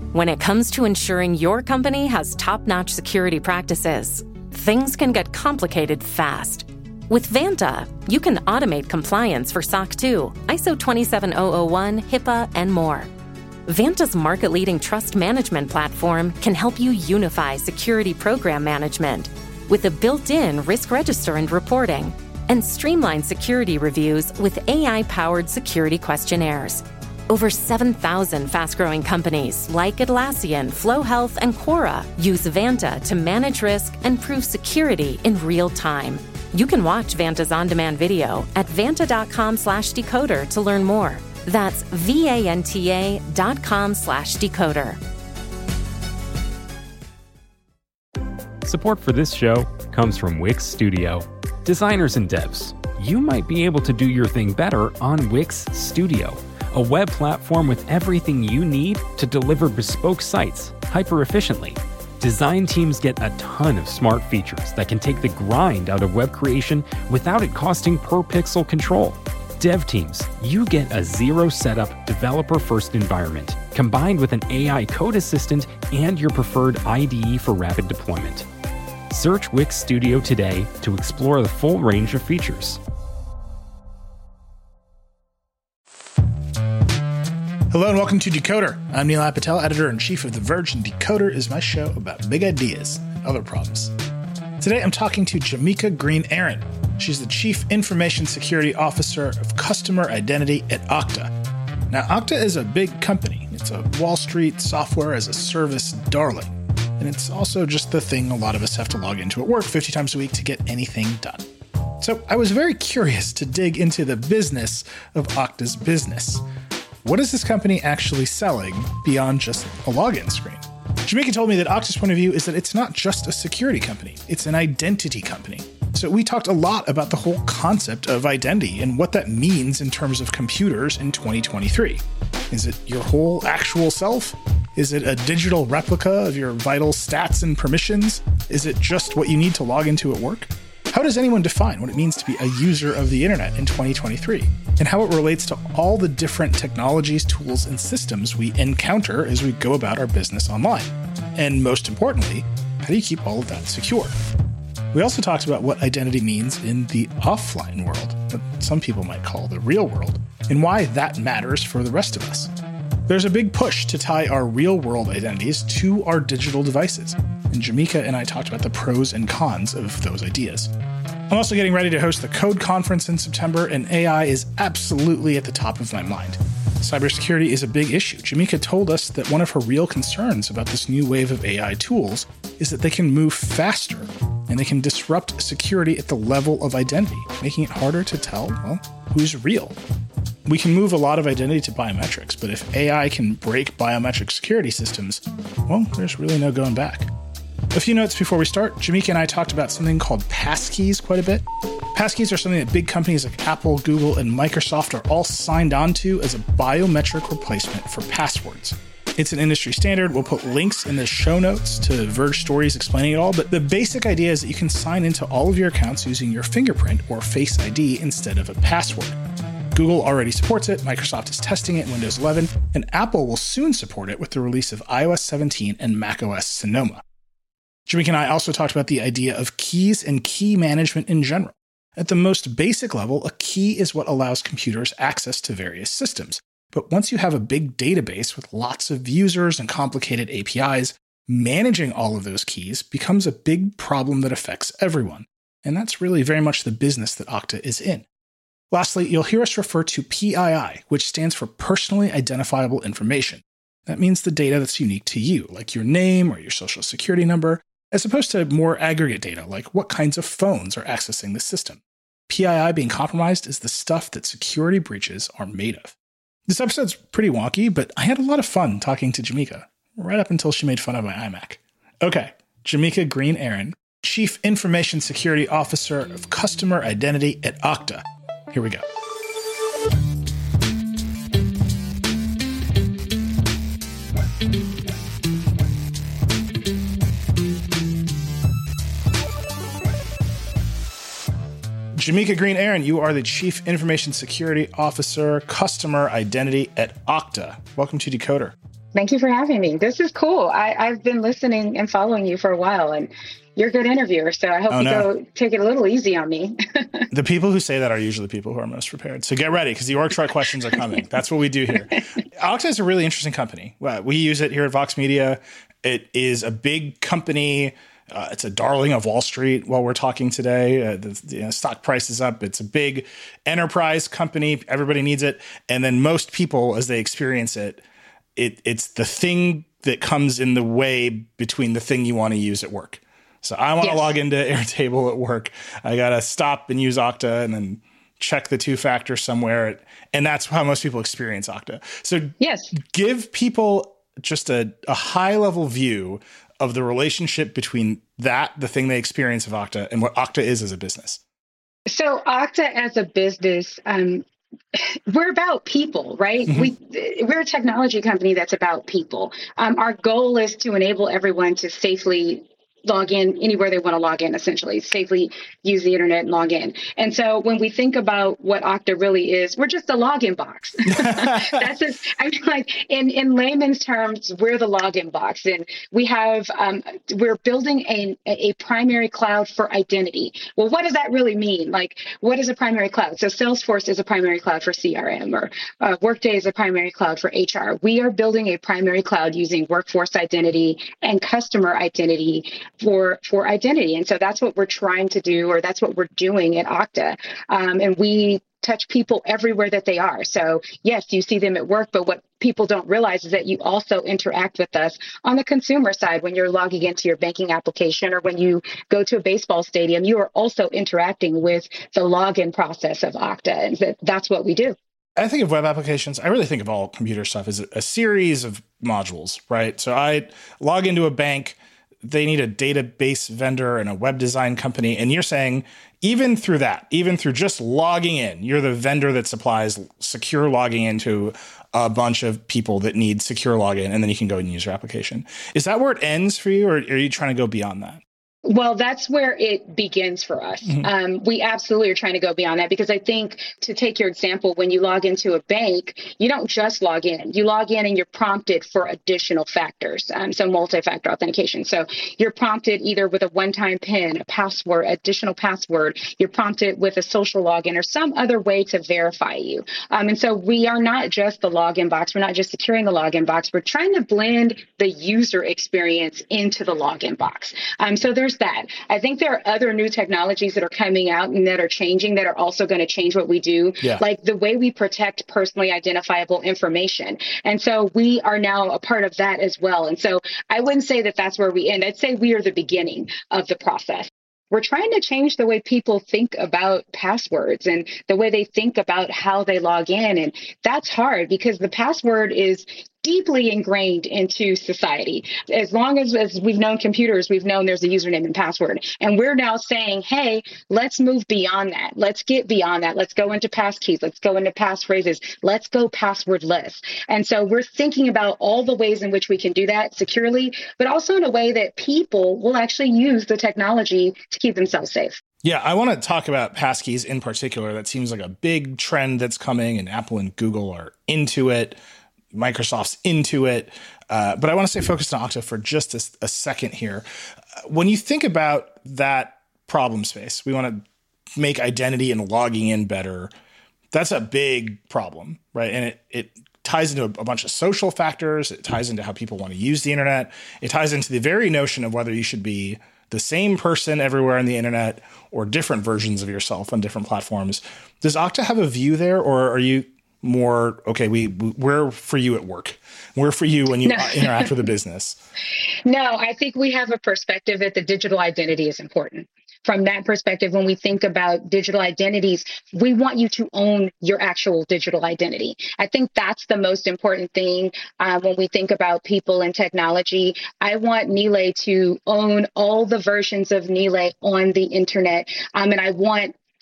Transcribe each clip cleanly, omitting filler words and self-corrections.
When it comes to ensuring your company has top-notch security practices, things can get complicated fast. With Vanta, you can automate compliance for SOC 2, ISO 27001, HIPAA, and more. Vanta's market-leading trust management platform can help you unify security program management with a built-in risk register and reporting, and streamline security reviews with AI-powered security questionnaires. Over 7,000 fast-growing companies like Atlassian, Flow Health, and Quora use Vanta to manage risk and prove security in real time. You can watch Vanta's on-demand video at vanta.com/decoder to learn more. That's vanta.com/decoder. Support for this show comes from Wix Studio. Designers and devs, you might be able to do your thing better on Wix Studio, a web platform with everything you need to deliver bespoke sites hyper-efficiently. Design teams get a ton of smart features that can take the grind out of web creation without it costing per pixel control. Dev teams, you get a zero-setup, developer-first environment, combined with an AI code assistant and your preferred IDE for rapid deployment. Search Wix Studio today to explore the full range of features. Hello and welcome to Decoder. I'm Neil Patel, editor-in-chief of The Verge, and Decoder is my show about big ideas and other problems. Today I'm talking to Jamika Green-Aaron. She's the Chief Information Security Officer of Customer Identity at Okta. Now, Okta is a big company. It's a Wall Street software-as-a-service darling. And it's also just the thing a lot of us have to log into at work 50 times a week to get anything done. So I was very curious to dig into the business of Okta's business. What is this company actually selling beyond just a login screen? Jamika told me that Okta's point of view is that it's not just a security company, it's an identity company. So we talked a lot about the whole concept of identity and what that means in terms of computers in 2023. Is it your whole actual self? Is it a digital replica of your vital stats and permissions? Is it just what you need to log into at work? How does anyone define what it means to be a user of the internet in 2023? And how it relates to all the different technologies, tools, and systems we encounter as we go about our business online? And most importantly, how do you keep all of that secure? We also talked about what identity means in the offline world, that some people might call the real world, and why that matters for the rest of us. There's a big push to tie our real-world identities to our digital devices, and Jamika and I talked about the pros and cons of those ideas. I'm also getting ready to host the Code Conference in September, and AI is absolutely at the top of my mind. Cybersecurity is a big issue. Jamika told us that one of her real concerns about this new wave of AI tools is that they can move faster, and they can disrupt security at the level of identity, making it harder to tell, well, who's real. We can move a lot of identity to biometrics, but if AI can break biometric security systems, well, there's really no going back. A few notes before we start. Jamika and I talked about something called passkeys quite a bit. Passkeys are something that big companies like Apple, Google, and Microsoft are all signed on to as a biometric replacement for passwords. It's an industry standard. We'll put links in the show notes to Verge stories explaining it all, but the basic idea is that you can sign into all of your accounts using your fingerprint or Face ID instead of a password. Google already supports it, Microsoft is testing it in Windows 11, and Apple will soon support it with the release of iOS 17 and macOS Sonoma. Jamika and I also talked about the idea of keys and key management in general. At the most basic level, a key is what allows computers access to various systems. But once you have a big database with lots of users and complicated APIs, managing all of those keys becomes a big problem that affects everyone. And that's really very much the business that Okta is in. Lastly, you'll hear us refer to PII, which stands for Personally Identifiable Information. That means the data that's unique to you, like your name or your social security number, as opposed to more aggregate data, like what kinds of phones are accessing the system. PII being compromised is the stuff that security breaches are made of. This episode's pretty wonky, but I had a lot of fun talking to Jamika, right up until she made fun of my iMac. Okay, Jamika Green-Aaron, Chief Information Security Officer of Customer Identity at Okta. Here we go. Jamika Green-Aaron, you are the Chief Information Security Officer, Customer Identity at Okta. Welcome to Decoder. Thank you for having me. This is cool. I've been listening and following you for a while, and you're a good interviewer. So I hope go take it a little easy on me. The people who say that are usually the people who are most prepared. So get ready, because the org chart questions are coming. That's what we do here. Okta is a really interesting company. We use it here at Vox Media. It is a big company. It's a darling of Wall Street while we're talking today. The stock price is up. It's a big enterprise company. Everybody needs it. And then most people, as they experience it, it's the thing that comes in the way between the thing you want to use at work. So I want to log into Airtable at work. I got to stop and use Okta and then check the two-factor somewhere. And that's how most people experience Okta. So give people just a high-level view of the relationship between the thing they experience of Okta, and what Okta is as a business. So Okta as a business, we're about people, right? Mm-hmm. We're a technology company that's about people. Our goal is to enable everyone to safely log in anywhere they want to log in, essentially, safely use the internet and log in. And so when we think about what Okta really is, we're just a login box. That's just, I mean, like in layman's terms, we're the login box. And we have, we're building a primary cloud for identity. Well, what does that really mean? Like, what is a primary cloud? So Salesforce is a primary cloud for CRM, or Workday is a primary cloud for HR. We are building a primary cloud using workforce identity and customer identity for identity. And so that's what we're trying to do, or that's what we're doing at Okta. And we touch people everywhere that they are. So yes, you see them at work, but what people don't realize is that you also interact with us on the consumer side. When you're logging into your banking application, or when you go to a baseball stadium, you are also interacting with the login process of Okta. And that's what we do. I think of web applications. I really think of all computer stuff as a series of modules, right? So I log into a bank. They need a database vendor and a web design company. And you're saying, even through just logging in, you're the vendor that supplies secure logging into a bunch of people that need secure login, and then you can go and use your application. Is that where it ends for you, or are you trying to go beyond that? Well, that's where it begins for us. Mm-hmm. We absolutely are trying to go beyond that, because I think, to take your example, when you log into a bank, you don't just log in. You log in and you're prompted for additional factors. So multi-factor authentication. So you're prompted either with a one-time PIN, a password, additional password. You're prompted with a social login or some other way to verify you. And so we are not just the login box. We're not just securing the login box. We're trying to blend the user experience into the login box. So there's that. I think there are other new technologies that are coming out and that are changing, that are also going to change what we do, like the way we protect personally identifiable information. And so we are now a part of that as well. And so I wouldn't say that that's where we end. I'd say we are the beginning of the process. We're trying to change the way people think about passwords and the way they think about how they log in. And that's hard, because the password is deeply ingrained into society. As long as we've known computers, we've known there's a username and password. And we're now saying, hey, let's move beyond that. Let's get beyond that. Let's go into passkeys. Let's go into passphrases. Let's go passwordless. And so we're thinking about all the ways in which we can do that securely, but also in a way that people will actually use the technology to keep themselves safe. Yeah, I want to talk about passkeys in particular. That seems like a big trend that's coming, and Apple and Google are into it. Microsoft's into it. But I want to stay focused on Okta for just a second here. When you think about that problem space, we want to make identity and logging in better. That's a big problem, right? And it ties into a bunch of social factors. It ties into how people want to use the internet. It ties into the very notion of whether you should be the same person everywhere on the internet or different versions of yourself on different platforms. Does Okta have a view there, or are you more, okay, we're for you at work. We're for you when you interact with a business? No, I think we have a perspective that the digital identity is important. From that perspective, when we think about digital identities, we want you to own your actual digital identity. I think that's the most important thing when we think about people and technology. I want Nilay to own all the versions of Nilay on the internet. And I want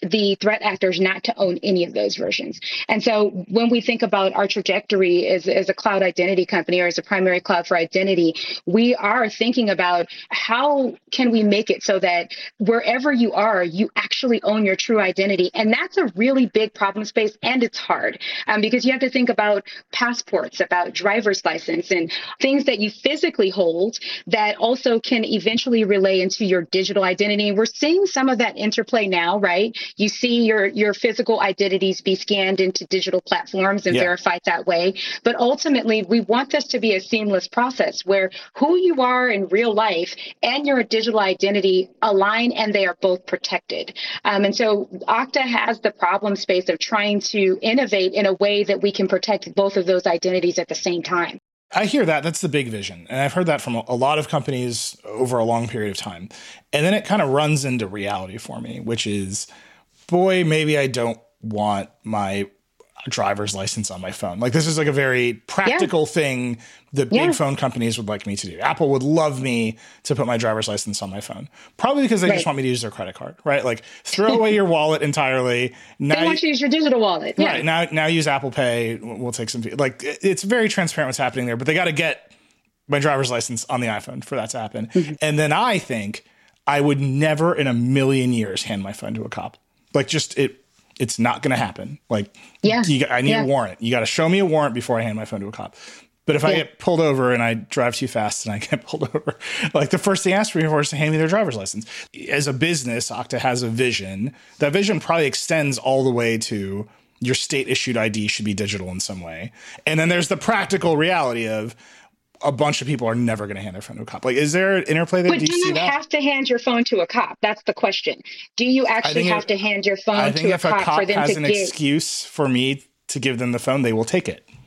the threat actors not to own any of those versions. And so when we think about our trajectory as a cloud identity company or as a primary cloud for identity, we are thinking about how can we make it so that wherever you are, you actually own your true identity. And that's a really big problem space, and it's hard because you have to think about passports, about driver's license, and things that you physically hold that also can eventually relay into your digital identity. We're seeing some of that interplay now, right? You see your physical identities be scanned into digital platforms and verified that way. But ultimately, we want this to be a seamless process where who you are in real life and your digital identity align and they are both protected. And so Okta has the problem space of trying to innovate in a way that we can protect both of those identities at the same time. I hear that. That's the big vision. And I've heard that from a lot of companies over a long period of time. And then it kind of runs into reality for me, which is, boy, maybe I don't want my driver's license on my phone. Like, this is like a very practical thing that big phone companies would like me to do. Apple would love me to put my driver's license on my phone, probably because they just want me to use their credit card, right? Like, throw away your wallet entirely. Now they want you to use your digital wallet. Right. Now use Apple Pay. We'll take some, like, it's very transparent what's happening there, but they got to get my driver's license on the iPhone for that to happen. Mm-hmm. And then I think I would never in a million years hand my phone to a cop. Like, just it's not going to happen. Like, I need a warrant. You got to show me a warrant before I hand my phone to a cop. But if I get pulled over and I drive too fast and I get pulled over, like, the first thing I ask for is to hand me their driver's license. As a business, Okta has a vision. That vision probably extends all the way to your state-issued ID should be digital in some way. And then there's the practical reality of a bunch of people are never going to hand their phone to a cop. Like, is there an interplay there? But do you have to hand your phone to a cop? That's the question. Do you actually have to hand your phone to a cop for them to get? I think if a cop has an excuse for me to give them the phone, they will take it.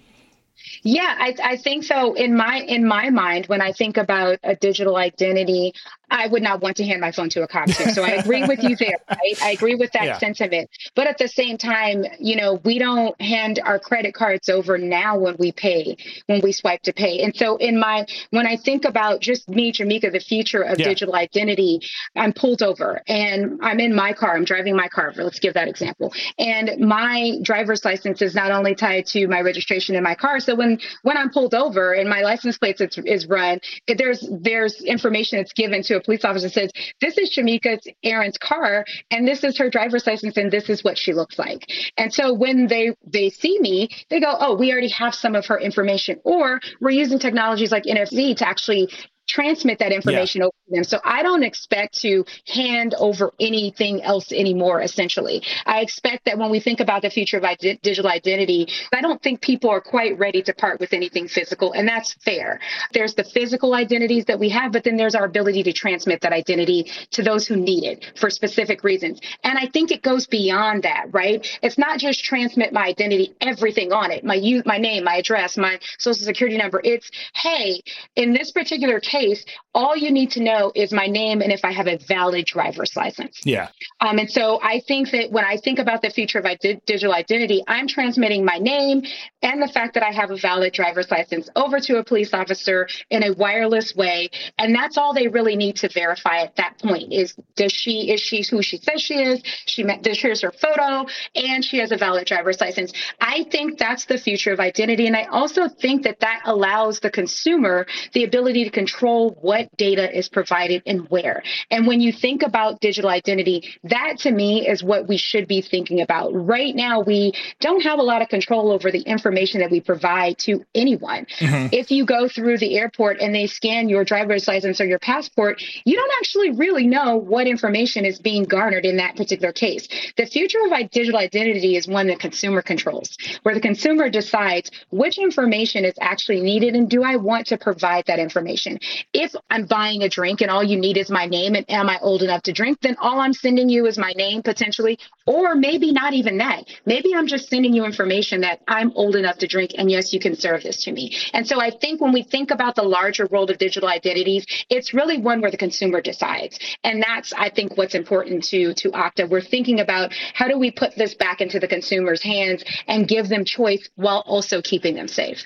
Yeah, I think so. In my mind, when I think about a digital identity, I would not want to hand my phone to a cop too. So I agree with you there, right? I agree with that sentiment. But at the same time, we don't hand our credit cards over now when we swipe to pay. And so when I think about just me, Jamika, the future of digital identity, I'm pulled over and I'm in my car, I'm driving my car, let's give that example. And my driver's license is not only tied to my registration in my car. So when I'm pulled over and my license plate is run, there's information that's given to a police officer that says, this is Jamika Aaron's car, and this is her driver's license, and this is what she looks like. And so when they see me, they go, oh, we already have some of her information, or we're using technologies like NFC to actually transmit that information over to them. So I don't expect to hand over anything else anymore, essentially. I expect that when we think about the future of digital identity, I don't think people are quite ready to part with anything physical, and that's fair. There's the physical identities that we have, but then there's our ability to transmit that identity to those who need it for specific reasons. And I think it goes beyond that, right? It's not just transmit my identity, everything on it, my name, my address, my social security number. It's, hey, in this particular case, all you need to know is my name and if I have a valid driver's license. Yeah. And so I think that when I think about the future of digital identity, I'm transmitting my name and the fact that I have a valid driver's license over to a police officer in a wireless way. And that's all they really need to verify at that point is she who she says she is? Here's her photo, and she has a valid driver's license. I think that's the future of identity. And I also think that allows the consumer the ability to control what data is provided and where. And when you think about digital identity, that to me is what we should be thinking about. Right now, we don't have a lot of control over the information that we provide to anyone. Mm-hmm. If you go through the airport and they scan your driver's license or your passport, you don't actually really know what information is being garnered in that particular case. The future of digital identity is one that consumer controls, where the consumer decides which information is actually needed and do I want to provide that information. If I'm buying a drink and all you need is my name and am I old enough to drink, then all I'm sending you is my name potentially, or maybe not even that. Maybe I'm just sending you information that I'm old enough to drink and yes, you can serve this to me. And so I think when we think about the larger world of digital identities, it's really one where the consumer decides. And that's, I think, what's important to Okta. We're thinking about how do we put this back into the consumer's hands and give them choice while also keeping them safe.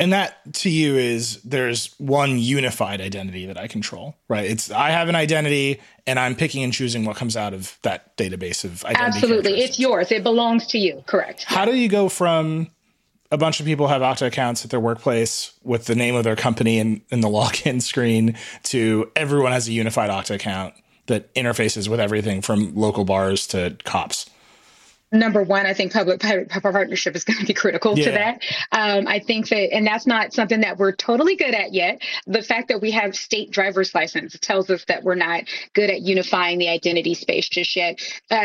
And that to you is there's one unified identity that I control, right? I have an identity and I'm picking and choosing what comes out of that database of identity. Absolutely. It's yours. It belongs to you. Correct. How do you go from a bunch of people have Okta accounts at their workplace with the name of their company in the login screen to everyone has a unified Okta account that interfaces with everything from local bars to cops? Number one, I think public-private partnership is going to be critical to that. I think that, and that's not something that we're totally good at yet. The fact that we have state driver's license tells us that we're not good at unifying the identity space just yet.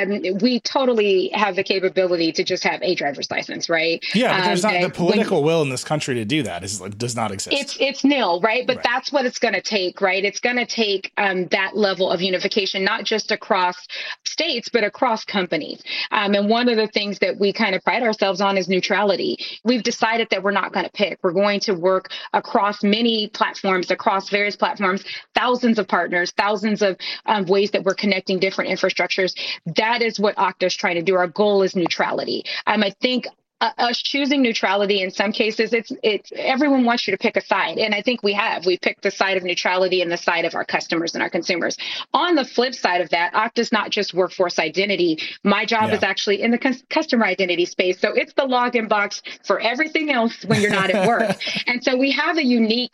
We totally have the capability to just have a driver's license, right? Yeah, but there's not the political will in this country to do that. Does not exist. It's nil, right? But that's what it's going to take, right? It's going to take that level of unification, not just across states, but across companies. And one of the things that we kind of pride ourselves on is neutrality. We've decided that we're not going to pick. We're going to work across many platforms, across various platforms, thousands of partners, thousands of ways that we're connecting different infrastructures. That is what Okta is trying to do. Our goal is neutrality. I think us choosing neutrality in some cases, it's everyone wants you to pick a side. And I think we picked the side of neutrality and the side of our customers and our consumers. On the flip side of that, Okta's not just workforce identity. My job is actually in the customer identity space. So it's the login box for everything else when you're not at work. And so we have unique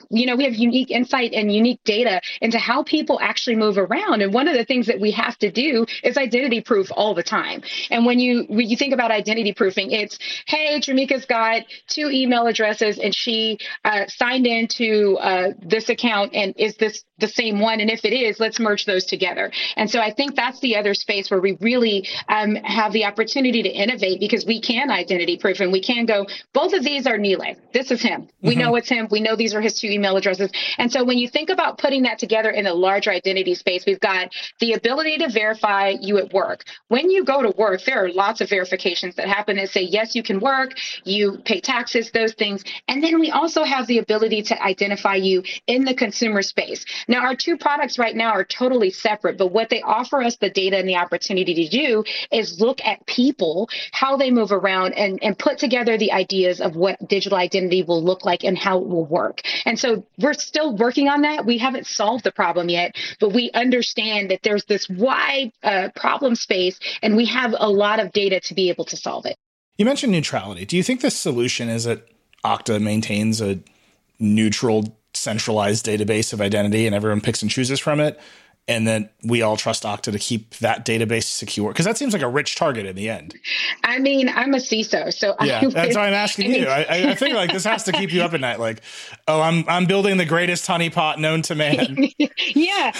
insight and unique data into how people actually move around. And one of the things that we have to do is identity proof all the time. And when you think about identity proofing, it's, hey, Jamaica's got 2 email addresses and she signed into this account. And is this the same one? And if it is, let's merge those together. And so I think that's the other space where we really have the opportunity to innovate, because we can identity proof and we can go, both of these are Nile. This is him. We know it's him. We know these are his 2 email addresses. And so when you think about putting that together in a larger identity space, we've got the ability to verify you at work. When you go to work, there are lots of verifications that happen that say, yes, you can work, you pay taxes, those things. And then we also have the ability to identify you in the consumer space. Now, our 2 products right now are totally separate, but what they offer us the data and the opportunity to do is look at people, how they move around, and put together the ideas of what digital identity will look like and how it will work. And so we're still working on that. We haven't solved the problem yet, but we understand that there's this wide problem space, and we have a lot of data to be able to solve it. You mentioned neutrality. Do you think the solution is that Okta maintains a neutral, centralized database of identity and everyone picks and chooses from it, and then we all trust Okta to keep that database secure? Because that seems like a rich target in the end. I mean, I'm a CISO, so that's why I'm asking you. I think like this has to keep you up at night. Like, oh, I'm building the greatest honeypot known to man. Yeah,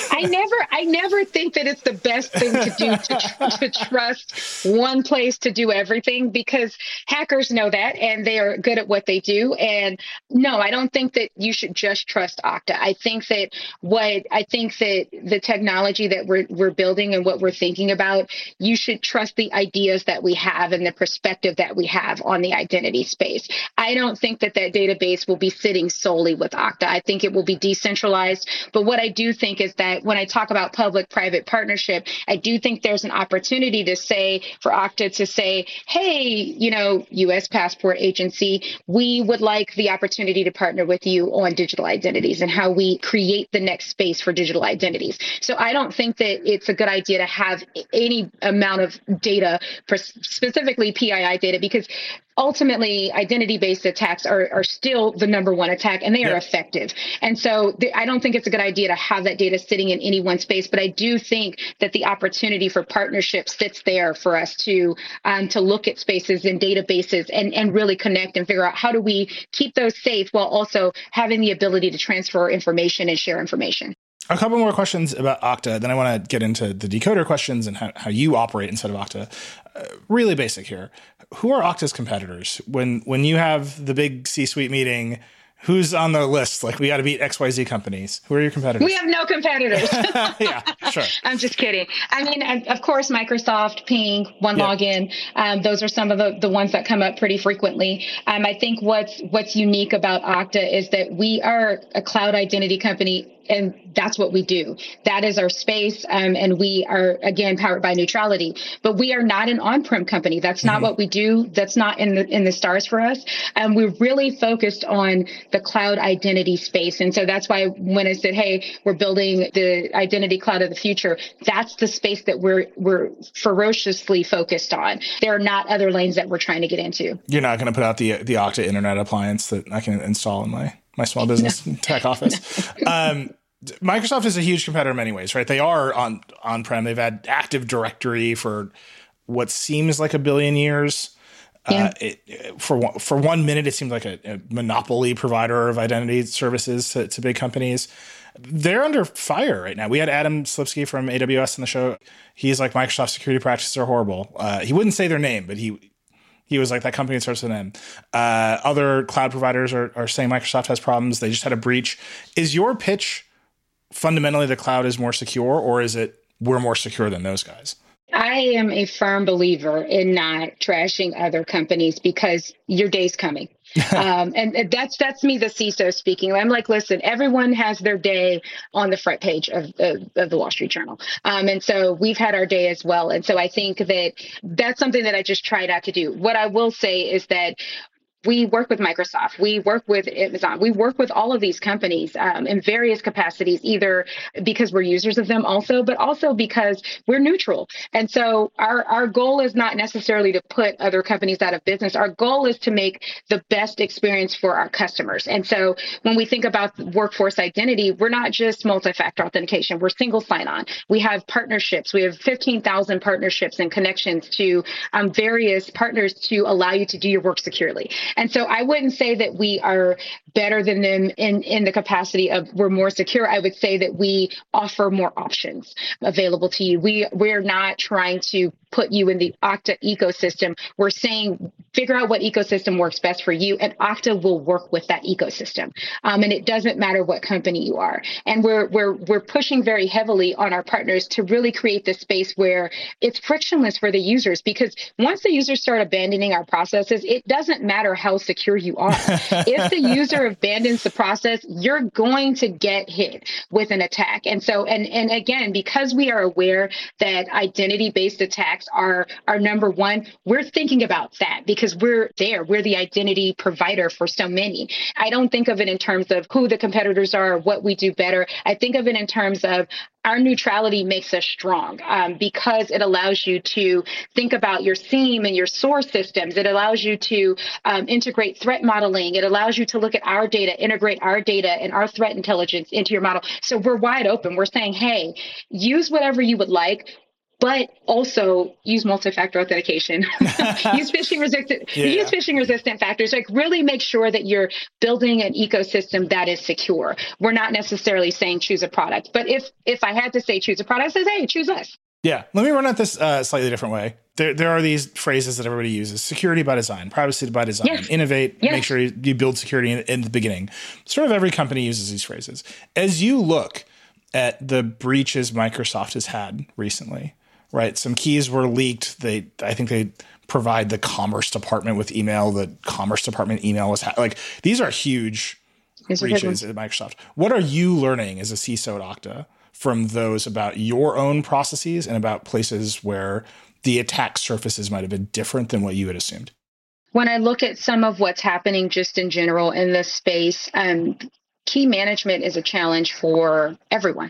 I never think that it's the best thing to do to trust one place to do everything, because hackers know that and they are good at what they do. And no, I don't think that you should just trust Okta. I think that the technology that we're building and what we're thinking about, you should trust the ideas that we have and the perspective that we have on the identity space. I don't think that database will be sitting solely with Okta. I think it will be decentralized. But what I do think is that when I talk about public-private partnership, I do think there's an opportunity to say, for Okta to say, hey, U.S. Passport Agency, we would like the opportunity to partner with you on digital identities and how we create the next space for digital identities. So I don't think that it's a good idea to have any amount of data, specifically PII data, because ultimately identity-based attacks are still the number one attack, and they are effective. And so I don't think it's a good idea to have that data sitting in any one space, but I do think that the opportunity for partnership sits there for us to look at spaces and databases and really connect and figure out how do we keep those safe while also having the ability to transfer information and share information. A couple more questions about Okta, then I want to get into the decoder questions and how you operate inside of Okta. Really basic here. Who are Okta's competitors? When you have the big C-suite meeting, who's on the list? Like, we got to beat XYZ companies. Who are your competitors? We have no competitors. Yeah, sure. I'm just kidding. I mean, of course, Microsoft, Ping, OneLogin, those are some of the ones that come up pretty frequently. I think what's unique about Okta is that we are a cloud identity company And that's what we do. That is our space. And we are, again, powered by neutrality. But we are not an on-prem company. That's not what we do. That's not in the stars for us. We're really focused on the cloud identity space. And so that's why when I said, hey, we're building the identity cloud of the future, that's the space that we're ferociously focused on. There are not other lanes that we're trying to get into. You're not going to put out the Okta internet appliance that I can install in my small business tech office. Microsoft is a huge competitor in many ways, right? They are on-prem. They've had Active Directory for what seems like a billion years. Yeah. For 1 minute, it seemed like a monopoly provider of identity services to big companies. They're under fire right now. We had Adam Slipsky from AWS on the show. He's like, Microsoft security practices are horrible. He wouldn't say their name, but he was like, that company starts with an M. Other cloud providers are saying Microsoft has problems. They just had a breach. Is your pitch fundamentally the cloud is more secure, or is it we're more secure than those guys? I am a firm believer in not trashing other companies because your day's coming. And that's me, the CISO speaking. I'm like, listen, everyone has their day on the front page of the Wall Street Journal. And so we've had our day as well. And so I think that's something that I just try not to do. What I will say is that we work with Microsoft, we work with Amazon, we work with all of these companies in various capacities, either because we're users of them also, but also because we're neutral. And so our goal is not necessarily to put other companies out of business. Our goal is to make the best experience for our customers. And so when we think about workforce identity, we're not just multi-factor authentication, we're single sign-on. We have partnerships. We have 15,000 partnerships and connections to various partners to allow you to do your work securely. And so I wouldn't say that we are better than them in the capacity of we're more secure. I would say that we offer more options available to you. We're not trying to put you in the Okta ecosystem. We're saying figure out what ecosystem works best for you, and Okta will work with that ecosystem. And it doesn't matter what company you are. And we're pushing very heavily on our partners to really create this space where it's frictionless for the users, because once the users start abandoning our processes, it doesn't matter how secure you are. If the user abandons the process, you're going to get hit with an attack. And so, and again, because we are aware that identity-based attacks are number one, we're thinking about that because we're the identity provider for so many. I don't think of it in terms of who the competitors are, or what we do better. I think of it in terms of our neutrality makes us strong because it allows you to think about your SIEM and your source systems. It allows you to integrate threat modeling. It allows you to look at our data, integrate our data and our threat intelligence into your model. So we're wide open. We're saying, hey, use whatever you would like, but also use multi-factor authentication. Use phishing resistant factors. Like really make sure that you're building an ecosystem that is secure. We're not necessarily saying choose a product, but if I had to say choose a product, I says, hey, choose us. Yeah, let me run at this slightly different way. There are these phrases that everybody uses: security by design, privacy by design, yes. Innovate, yes. Make sure you build security in the beginning. Sort of every company uses these phrases. As you look at the breaches Microsoft has had recently, right? Some keys were leaked. I think they provide the Commerce Department with email. The Commerce Department email was these are huge breaches at Microsoft. What are you learning as a CISO at Okta from those about your own processes and about places where the attack surfaces might have been different than what you had assumed? When I look at some of what's happening just in general in this space, key management is a challenge for everyone.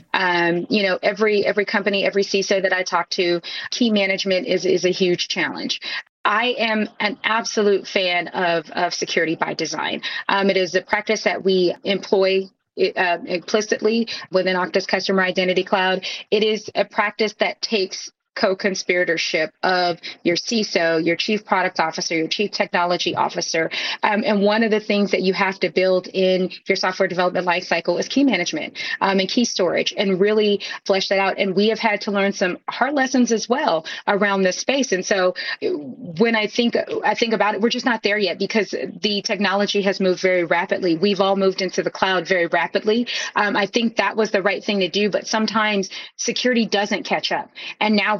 Mm-hmm. Every company, every CISO that I talk to, key management is a huge challenge. I am an absolute fan of security by design. It is a practice that we employ implicitly within Okta's Customer Identity Cloud. It is a practice that takes co-conspiratorship of your CISO, your chief product officer, your chief technology officer. And one of the things that you have to build in your software development lifecycle is key management and key storage, and really flesh that out. And we have had to learn some hard lessons as well around this space. And so when I think about it, we're just not there yet because the technology has moved very rapidly. We've all moved into the cloud very rapidly. I think that was the right thing to do, but sometimes security doesn't catch up. And now we're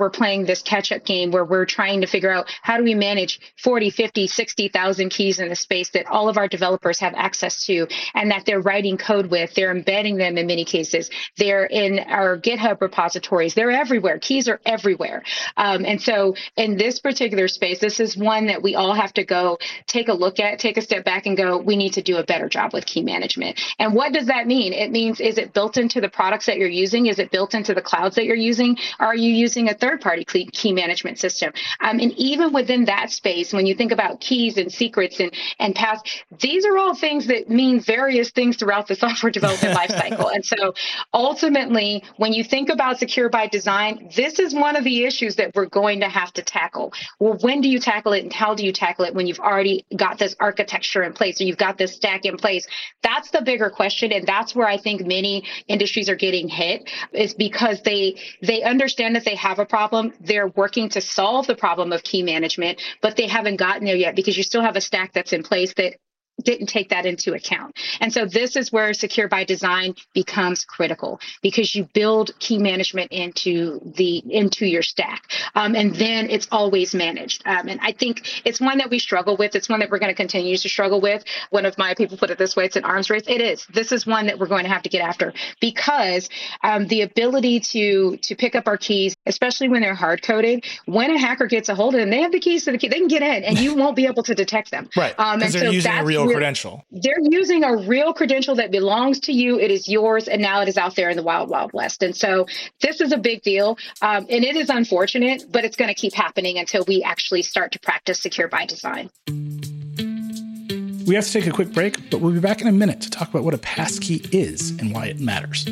we're playing this catch-up game where we're trying to figure out how do we manage 40, 50, 60,000 keys in the space that all of our developers have access to and that they're writing code with. They're embedding them in many cases. They're in our GitHub repositories. They're everywhere. Keys are everywhere. And so in this particular space, this is one that we all have to go take a look at, take a step back and go, we need to do a better job with key management. And what does that mean? It means, is it built into the products that you're using? Is it built into the clouds that you're using? Are you using a third-party key management system? And even within that space, when you think about keys and secrets and paths, these are all things that mean various things throughout the software development lifecycle. And so ultimately, when you think about secure by design, this is one of the issues that we're going to have to tackle. Well, when do you tackle it and how do you tackle it when you've already got this architecture in place or you've got this stack in place? That's the bigger question. And that's where I think many industries are getting hit, is because they understand that they have a problem. They're working to solve the problem of key management, but they haven't gotten there yet because you still have a stack that's in place that didn't take that into account. And so this is where secure by design becomes critical, because you build key management into your stack. And then it's always managed. And I think it's one that we struggle with. It's one that we're going to continue to struggle with. One of my people put it this way, it's an arms race. It is. This is one that we're going to have to get after, because the ability to pick up our keys, especially when they're hard coded, when a hacker gets a hold of them, they have the keys to the key, they can get in and you won't be able to detect them. Right. And they're using a real credential. They're using a real credential that belongs to you. It is yours. And now it is out there in the wild, wild west. And so this is a big deal. And it is unfortunate, but it's going to keep happening until we actually start to practice secure by design. We have to take a quick break, but we'll be back in a minute to talk about what a passkey is and why it matters.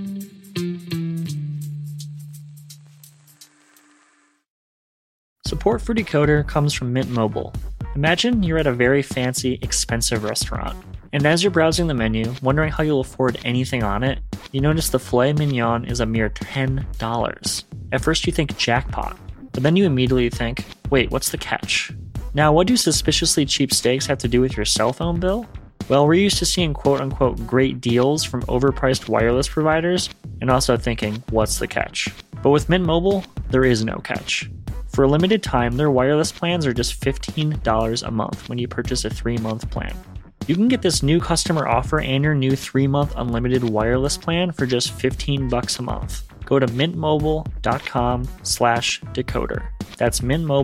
Support for Decoder comes from Mint Mobile. Imagine you're at a very fancy, expensive restaurant, and as you're browsing the menu, wondering how you'll afford anything on it, you notice the filet mignon is a mere $10. At first you think jackpot, but then you immediately think, wait, what's the catch? Now, what do suspiciously cheap steaks have to do with your cell phone bill? Well, we're used to seeing quote-unquote great deals from overpriced wireless providers, and also thinking, what's the catch? But with Mint Mobile, there is no catch. For a limited time, their wireless plans are just $15 a month when you purchase a 3-month plan. You can get this new customer offer and your new 3-month unlimited wireless plan for just $15 a month. Go to mintmobile.com/decoder. That's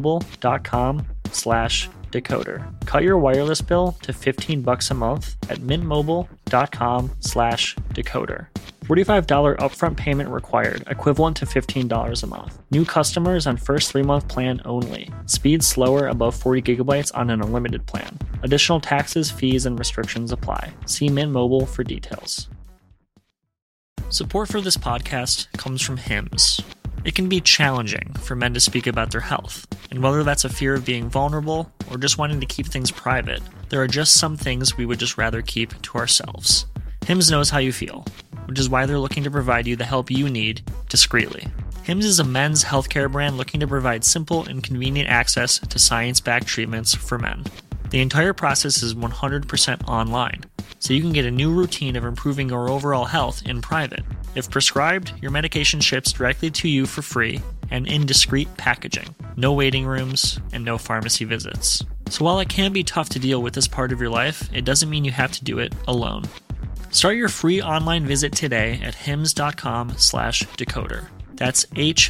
mintmobile.com/decoder. Cut your wireless bill to $15 a month at mintmobile.com/decoder. $45 upfront payment required, equivalent to $15 a month. New customers on first 3-month plan only. Speed slower above 40 gigabytes on an unlimited plan. Additional taxes, fees, and restrictions apply. See Mint Mobile for details. Support for this podcast comes from Hims. It can be challenging for men to speak about their health, and whether that's a fear of being vulnerable or just wanting to keep things private, there are just some things we would just rather keep to ourselves. Hims knows how you feel, which is why they're looking to provide you the help you need discreetly. Hims is a men's healthcare brand looking to provide simple and convenient access to science-backed treatments for men. The entire process is 100% online, so you can get a new routine of improving your overall health in private. If prescribed, your medication ships directly to you for free and in discreet packaging. No waiting rooms and no pharmacy visits. So while it can be tough to deal with this part of your life, it doesn't mean you have to do it alone. Start your free online visit today at hims.com/decoder. That's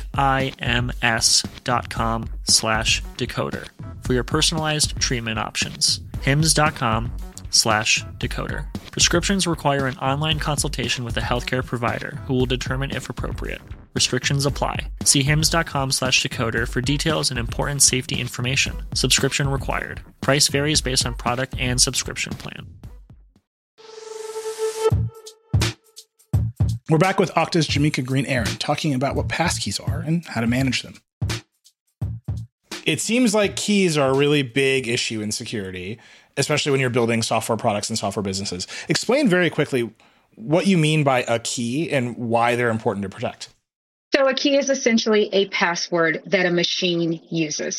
HIMS.com/decoder for your personalized treatment options. hims.com/decoder. Prescriptions require an online consultation with a healthcare provider who will determine if appropriate. Restrictions apply. See hims.com/decoder for details and important safety information. Subscription required. Price varies based on product and subscription plan. We're back with Okta's Jamika Green-Aron talking about what passkeys are and how to manage them. It seems like keys are a really big issue in security, especially when you're building software products and software businesses. Explain very quickly what you mean by a key and why they're important to protect. So a key is essentially a password that a machine uses.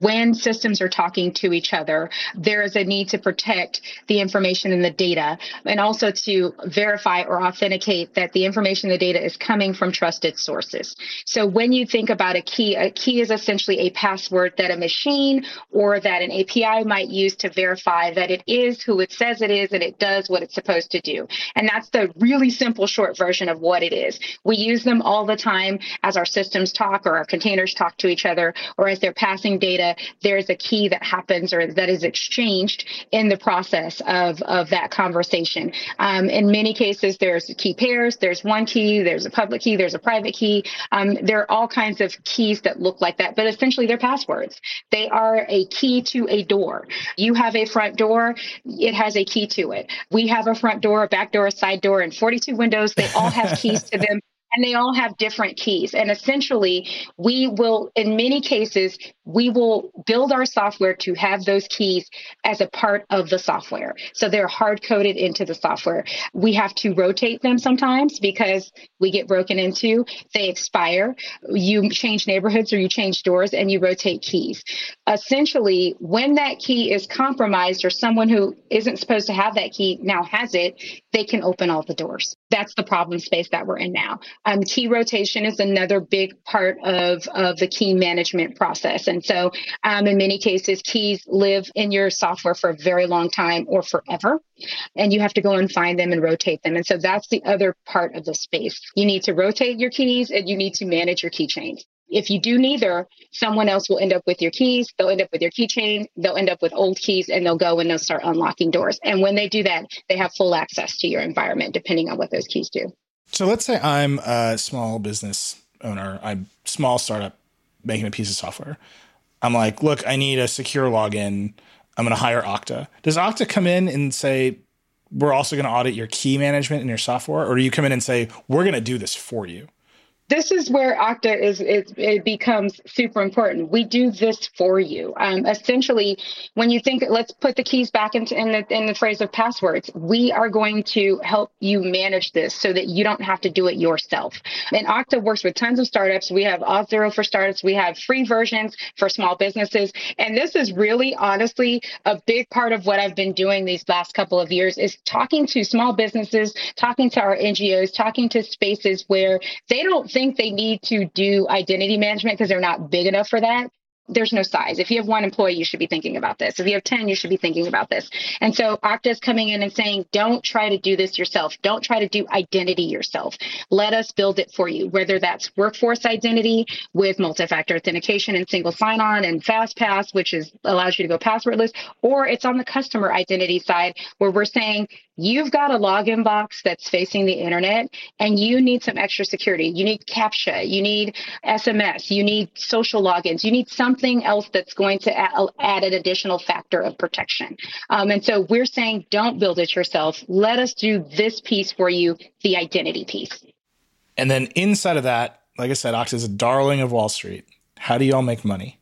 when systems are talking to each other, there is a need to protect the information and the data, and also to verify or authenticate that the information and the data is coming from trusted sources. So when you think about a key is essentially a password that a machine or that an API might use to verify that it is who it says it is and it does what it's supposed to do. And that's the really simple, short version of what it is. We use them all the time as our systems talk or our containers talk to each other, or as they're passing data. There's a key that happens or that is exchanged in the process of that conversation. In many cases, there's key pairs, there's one key, there's a public key, there's a private key. There are all kinds of keys that look like that, but essentially they're passwords. They are a key to a door. You have a front door, it has a key to it. We have a front door, a back door, a side door, and 42 windows. They all have keys to them. And they all have different keys. And essentially, we will, in many cases, we will build our software to have those keys as a part of the software. So they're hard coded into the software. We have to rotate them sometimes because we get broken into. They expire. You change neighborhoods or you change doors and you rotate keys. Essentially, when that key is compromised or someone who isn't supposed to have that key now has it, they can open all the doors. That's the problem space that we're in now. Key rotation is another big part of the key management process. And so in many cases, keys live in your software for a very long time or forever. And you have to go and find them and rotate them. And so that's the other part of the space. You need to rotate your keys and you need to manage your keychains. If you do neither, someone else will end up with your keys, they'll end up with your keychain, they'll end up with old keys, and they'll go and they'll start unlocking doors. And when they do that, they have full access to your environment, depending on what those keys do. So let's say I'm a small business owner, I'm a small startup making a piece of software. I'm like, look, I need a secure login. I'm going to hire Okta. Does Okta come in and say, we're also going to audit your key management in your software? Or do you come in and say, we're going to do this for you? This is where Okta it becomes super important. We do this for you. Essentially, when you think, let's put the keys back in the phrase of passwords, we are going to help you manage this so that you don't have to do it yourself. And Okta works with tons of startups. We have Auth0 for startups. We have free versions for small businesses. And this is really, honestly, a big part of what I've been doing these last couple of years is talking to small businesses, talking to our NGOs, talking to spaces where they don't think they need to do identity management because they're not big enough for that. There's no size. If you have one employee, you should be thinking about this. If you have 10, you should be thinking about this. And so Okta is coming in and saying, don't try to do this yourself. Don't try to do identity yourself. Let us build it for you, whether that's workforce identity with multi-factor authentication and single sign-on and FastPass, which allows you to go passwordless, or it's on the customer identity side where we're saying, you've got a login box that's facing the internet and you need some extra security. You need CAPTCHA, you need SMS, you need social logins, you need something else that's going to add an additional factor of protection. And so we're saying, don't build it yourself. Let us do this piece for you, the identity piece. And then inside of that, like I said, Okta is a darling of Wall Street. How do y'all make money?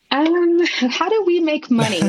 How do we make money?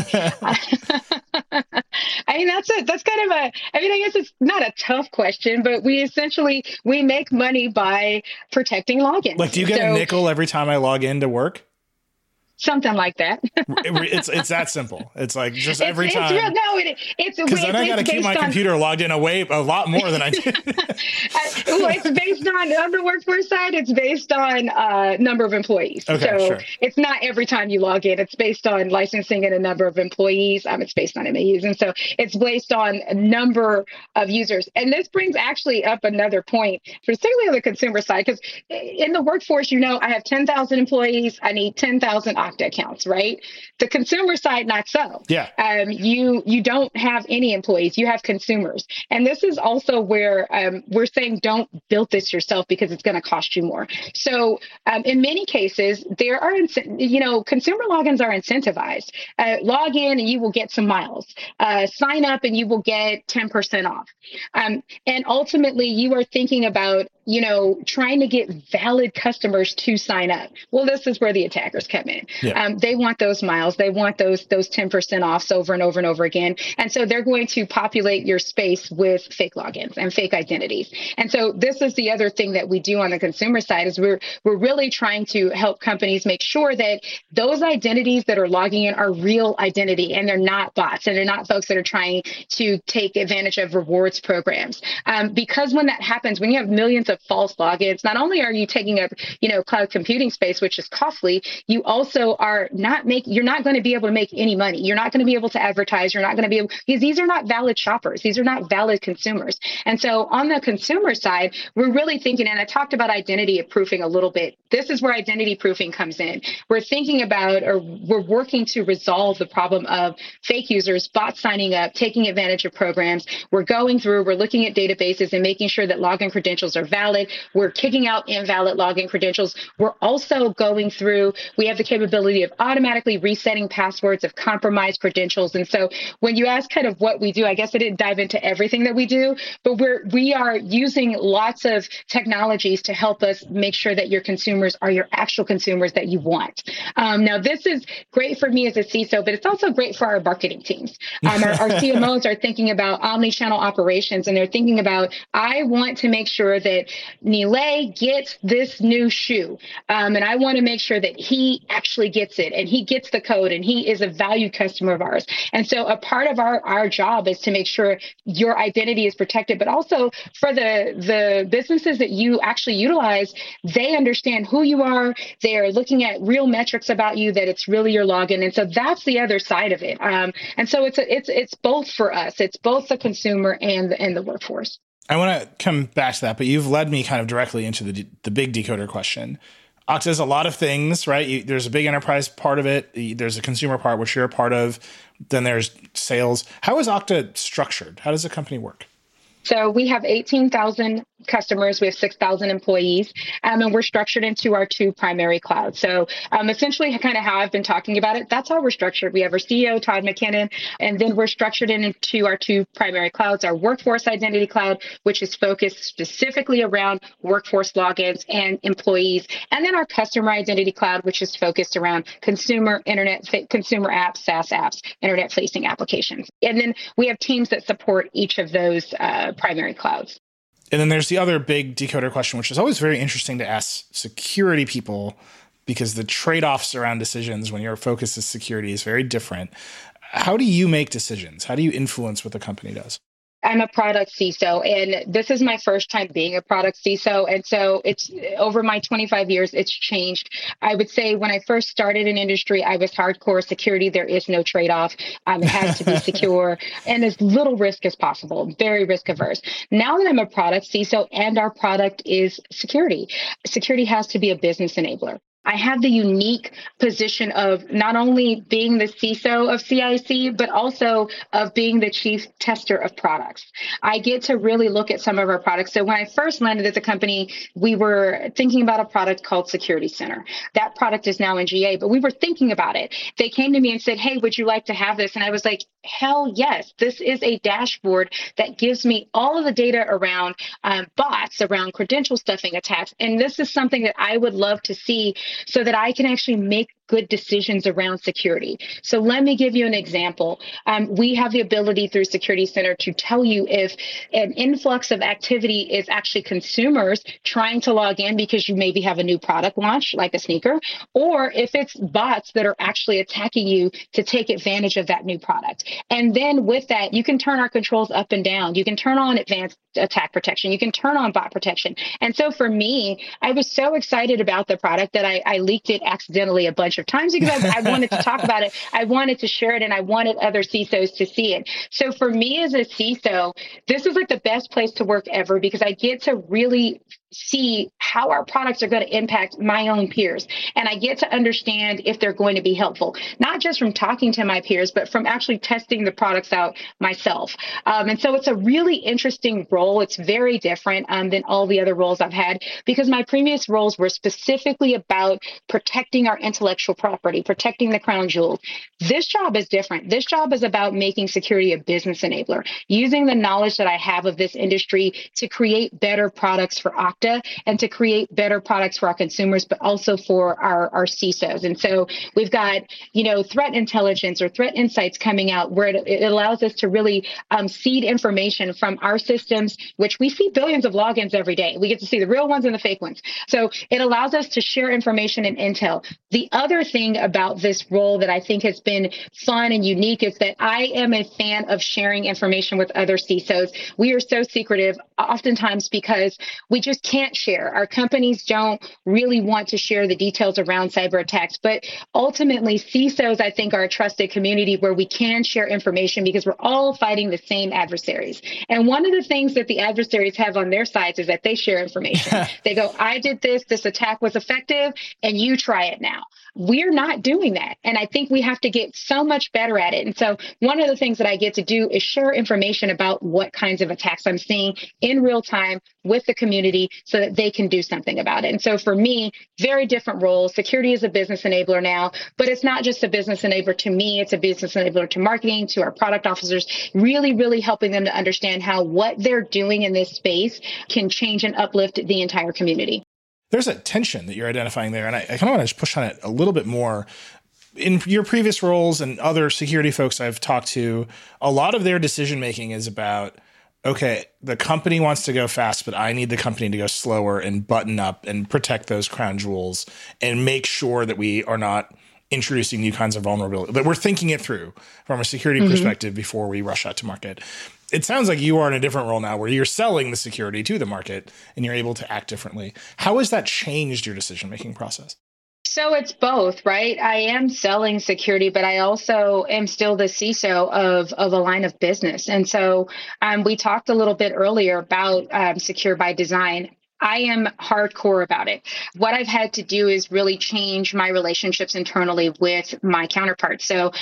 I mean, that's kind of I guess it's not a tough question, but we make money by protecting logins. Like, do you get a nickel every time I log in to work? Something like that. It's that simple. It's like just every time. It's because then I got to keep my computer logged in a lot more than I did. Well, it's based on the workforce side. It's based on number of employees. Okay, so sure. It's not every time you log in. It's based on licensing and a number of employees. It's based on MAUs, and so it's based on a number of users. And this brings actually up another point, particularly on the consumer side, because in the workforce, I have 10,000 employees. I need 10,000 Okta accounts, right? The consumer side, not so. Yeah. You don't have any employees. You have consumers. And this is also where we're saying don't build this yourself because it's going to cost you more. So in many cases, there are, consumer logins are incentivized. Log in and you will get some miles. Sign up and you will get 10% off. And ultimately, you are thinking about trying to get valid customers to sign up. Well, this is where the attackers come in. They want those miles. They want those 10% offs over and over and over again. And so they're going to populate your space with fake logins and fake identities. And so this is the other thing that we do on the consumer side is we're really trying to help companies make sure that those identities that are logging in are real identity and they're not bots and they're not folks that are trying to take advantage of rewards programs. Because when that happens, when you have millions of false logins, not only are you taking up, cloud computing space, which is costly, you also you're not going to be able to make any money. You're not going to be able to advertise. You're not going to be able, because these are not valid shoppers. These are not valid consumers. And so on the consumer side, we're really thinking, and I talked about identity proofing a little bit. This is where identity proofing comes in. We're thinking about, or we're working to resolve the problem of fake users, bots signing up, taking advantage of programs. We're going through, we're looking at databases and making sure that login credentials are valid. We're kicking out invalid login credentials. We're also going through, we have the capability of automatically resetting passwords of compromised credentials. And so when you ask kind of what we do, I guess I didn't dive into everything that we do, but we are using lots of technologies to help us make sure that your consumers are your actual consumers that you want. Now, this is great for me as a CISO, but it's also great for our marketing teams. Our CMOs are thinking about omni-channel operations, and they're thinking about, I want to make sure that Nilay gets this new shoe, and I want to make sure that he actually gets it, and he gets the code, and he is a valued customer of ours. And so a part of our job is to make sure your identity is protected, but also for the businesses that you actually utilize, they understand who you are. They are looking at real metrics about you, that it's really your login. And so that's the other side of it. And so it's both for us. It's both the consumer and the workforce. I want to come back to that, but you've led me kind of directly into the big decoder question. Okta does a lot of things, right? There's a big enterprise part of it. There's a consumer part, which you're a part of. Then there's sales. How is Okta structured? How does the company work? So we have 18,000 customers. We have 6,000 employees, and we're structured into our two primary clouds. So essentially kind of how I've been talking about it, that's how we're structured. We have our CEO, Todd McKinnon, and then we're structured into our two primary clouds, our Workforce Identity Cloud, which is focused specifically around workforce logins and employees, and then our Customer Identity Cloud, which is focused around consumer apps, SaaS apps, internet-facing applications. And then we have teams that support each of those primary clouds. And then there's the other big decoder question, which is always very interesting to ask security people, because the trade-offs around decisions when your focus is security is very different. How do you make decisions? How do you influence what the company does? I'm a product CISO, and this is my first time being a product CISO. And so it's over my 25 years, it's changed. I would say when I first started in industry, I was hardcore security. There is no trade-off. It has to be secure and as little risk as possible, very risk averse. Now that I'm a product CISO and our product is security, security has to be a business enabler. I have the unique position of not only being the CISO of CIC, but also of being the chief tester of products. I get to really look at some of our products. So when I first landed at the company, we were thinking about a product called Security Center. That product is now in GA, but we were thinking about it. They came to me and said, hey, would you like to have this? And I was like, hell yes. This is a dashboard that gives me all of the data around bots, around credential stuffing attacks. And this is something that I would love to see so that I can actually make good decisions around security. So let me give you an example. We have the ability through Security Center to tell you if an influx of activity is actually consumers trying to log in because you maybe have a new product launch, like a sneaker, or if it's bots that are actually attacking you to take advantage of that new product. And then with that, you can turn our controls up and down. You can turn on advanced attack protection. You can turn on bot protection. And so for me, I was so excited about the product that I leaked it accidentally a bunch of times because I wanted to talk about it. I wanted to share it, and I wanted other CISOs to see it. So for me as a CISO, this is like the best place to work ever because I get to really see how our products are going to impact my own peers. And I get to understand if they're going to be helpful, not just from talking to my peers, but from actually testing the products out myself. And so it's a really interesting role. It's very different than all the other roles I've had because my previous roles were specifically about protecting our intellectual property, protecting the crown jewels. This job is different. This job is about making security a business enabler, using the knowledge that I have of this industry to create better products for Okta Okta and to create better products for our consumers, but also for our CISOs. And so we've got, threat intelligence or threat insights coming out where it allows us to really seed information from our systems, which we see billions of logins every day. We get to see the real ones and the fake ones. So it allows us to share information and intel. The other thing about this role that I think has been fun and unique is that I am a fan of sharing information with other CISOs. We are so secretive oftentimes because we just can't share. Our companies don't really want to share the details around cyber attacks, but ultimately CISOs, I think, are a trusted community where we can share information because we're all fighting the same adversaries. And one of the things that the adversaries have on their sides is that they share information. They go, I did this attack was effective, and you try it now. We're not doing that. And I think we have to get so much better at it. And so one of the things that I get to do is share information about what kinds of attacks I'm seeing in real time with the community so that they can do something about it. And so for me, very different roles. Security is a business enabler now, but it's not just a business enabler to me. It's a business enabler to marketing, to our product officers, really, really helping them to understand how what they're doing in this space can change and uplift the entire community. There's a tension that you're identifying there, and I kind of want to just push on it a little bit more. In your previous roles and other security folks I've talked to, a lot of their decision-making is about, okay, the company wants to go fast, but I need the company to go slower and button up and protect those crown jewels and make sure that we are not introducing new kinds of vulnerability, that we're thinking it through from a security perspective before we rush out to market. It sounds like you are in a different role now where you're selling the security to the market and you're able to act differently. How has that changed your decision-making process? So it's both, right? I am selling security, but I also am still the CISO of a line of business. And so we talked a little bit earlier about Secure by Design. I am hardcore about it. What I've had to do is really change my relationships internally with my counterparts. So